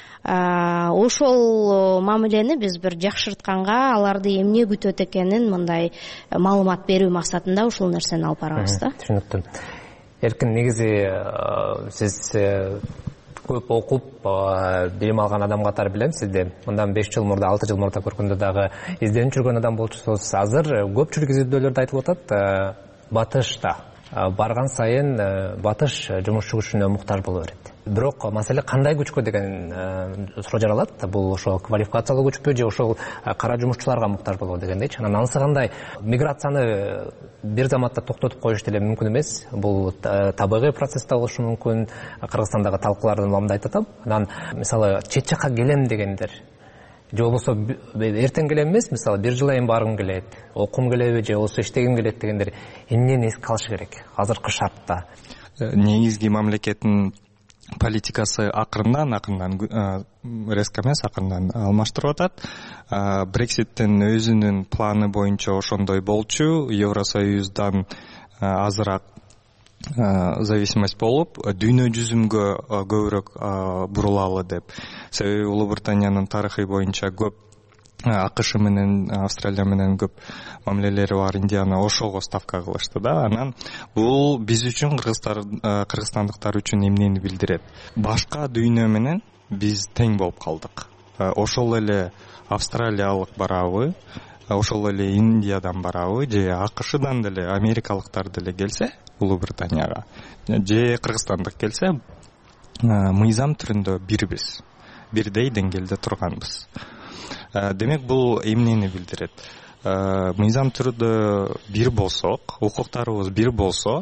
Ошол мамилени биз бир жакшыртканга, аларды эмне күтөт экенин мындай маалымат берүү максатында ушул нерсени алып барабыз да. Түшүнүктү. Эркин, негизи сиз көп окуп, билим алган адам катары билем сизди. Мындан 5 жыл мурда, 6 жыл мурда көргөндө дагы изденип жүргөн адам болчусуз. Азыр көпчүлүк изилдөөлөрдө айтылып атат, батышта барган сайын батыш жумушчу күчүнө муктаж боло берет. Бирок маселе кандай күчкө деген суроо жаралат. Бул ошол квалификациялуу күчпү же ошол кара жумушчуларга муктаж болобу дегендейчи. Анан анысы кандай? Миграцияны бир заматта токтотуп коюш деле мүмкүн эмес. Бул табигый процесс да болушу мүмкүн. Кыргызстандагы талкуулардын мамда айтып атам. Анан мисалы чет жакка келем дегендер, же болбосо эртең келем эмес, мисалы бир жыл айын баргым келет, окугум келеби же болбосо иштегим келет дегендер эмнени эске алыш керек азыркы шартта? Негизги мамлекеттин политикасы акырындан резко эмес, акырындан алмаштырып атат. Брекситтин өзүнүн планы боюнча ошондой болчу. Евросоюздан азыраак зависимость болуп, дүйнө жүзүмгө көбүрөөк бурулалы деп. Себеби Улуу Британиянын тарыхы боюнча көп АКШ менен, Австралия менен көп мамилелери бар, Индияны ошого ставка кылышты да. Анан бул биз үчүн, кыргызстандыктар үчүн эмнени билдирет? Башка дүйнө менен биз тең болуп калдык. Ошол эле австралиялык барабы, ошол эле Индиядан барабы, же АКШдан деле, америкалыктар деле келсе Улуу Британияга, же кыргызстандык келсе, мыйзам түрүндө бирбиз, бирдей деңгээлде турганбыз. Демек бул эмнени билдирет? Мыйзам түрүндө бир болсок, укуктарыбыз бир болсо,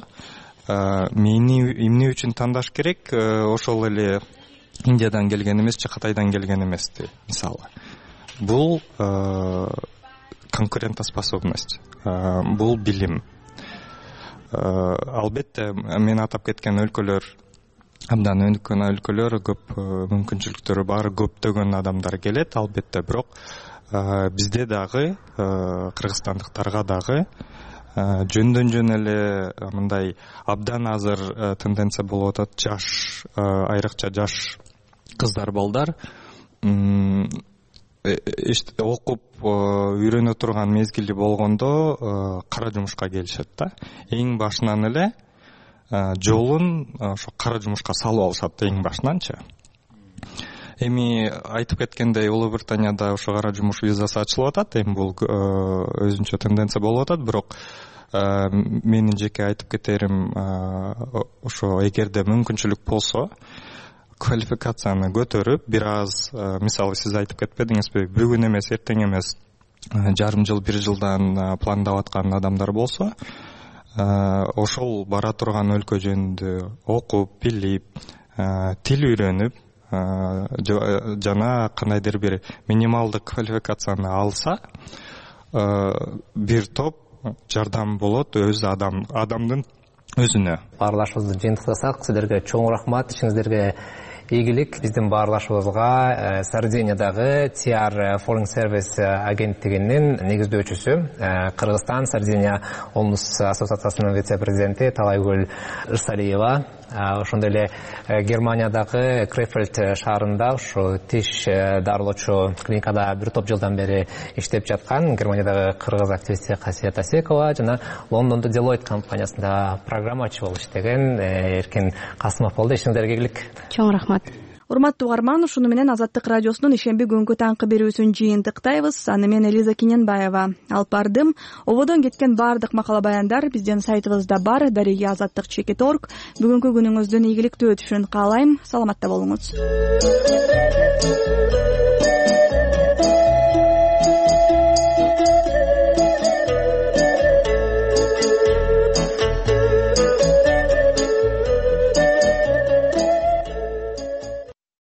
эмне үчүн тандаш керек? Ошол эле Индиядан келген эмес же Кытайдан келген эмести, мисалы. Бул конкурентоспособность, бул билим. Албетте мен атап кеткен өлкөлөр, абдан өнүккөн өлкөлөр, көп мүмкүнчүлүктөрү бар, көптөгөн адамдар келет, албетте. Бирок бизде дагы, кыргызстандыктарга дагы жөндөн жөн эле мындай абдан азыр тенденция болуп атат. Жаш, айрыкча жаш кыздар, балдар окуп үйрөнө турган мезгили болгондо кара жумушка келишет да. Эң башынан эле жолун ошо кара жумушка салып алышат эң башынанчы. Эми айтып кеткендей, Улуу Британияда ошо кара жумуш визасы ачылып атат. Эми бул өзүнчө тенденция болуп атат, бирок менин жеке айтып кетерим, ошо эгерде мүмкүнчүлүк болсо квалификацияны көтөрүп, бир аз, мисалы сиз айтып кетпедиңизби, бүгүн эмес, эртең эмес, жарым жыл, бир жылдан пландап аткан адамдар болсо, ошол бара турган өлкө жөнүндө окуп, билип, тил үйрөнүп, жана кандайдыр бир минималдык квалификацияны алса, бир топ жардам болот адамдын өзүнө. Баарлашыбызды жыйынтыктасак, силерге чоң рахмат, ишиңиздерге ийгилик. Биздин баарлашыбызга Сардиниядагы TR Foreign Service агенттигинин негиздөөчүсү, Кыргызстан Сардиния Омнус ассоциациясынын вице-президенти Талайгүл Ырсалиева, ошондой эле Германиядагы Крефельд шаарында ушу тиш дарылоочу клиникада бир топ жылдан бери иштеп жаткан Германиядагы кыргыз активисти Касият Асекова жана Лондондо Deloitte компаниясында программачы болуп иштеген Эркин Касымов болду. Ишиңиздерге ийгилик. Чоң рахмат. Урматтуу угарман, ушуну менен Азаттык радиосунун ишемби күнгү таңкы берүүсүн жыйынтыктайбыз. Аны мен Элиза Киненбаева алып бардым. Ободон кеткен баардык макала баяндар биздин сайтыбызда бар, дареги azattik.org. Бүгүнкү күнүңүздүн ийгиликтүү өтүшүн каалайм. Саламатта болуңуз.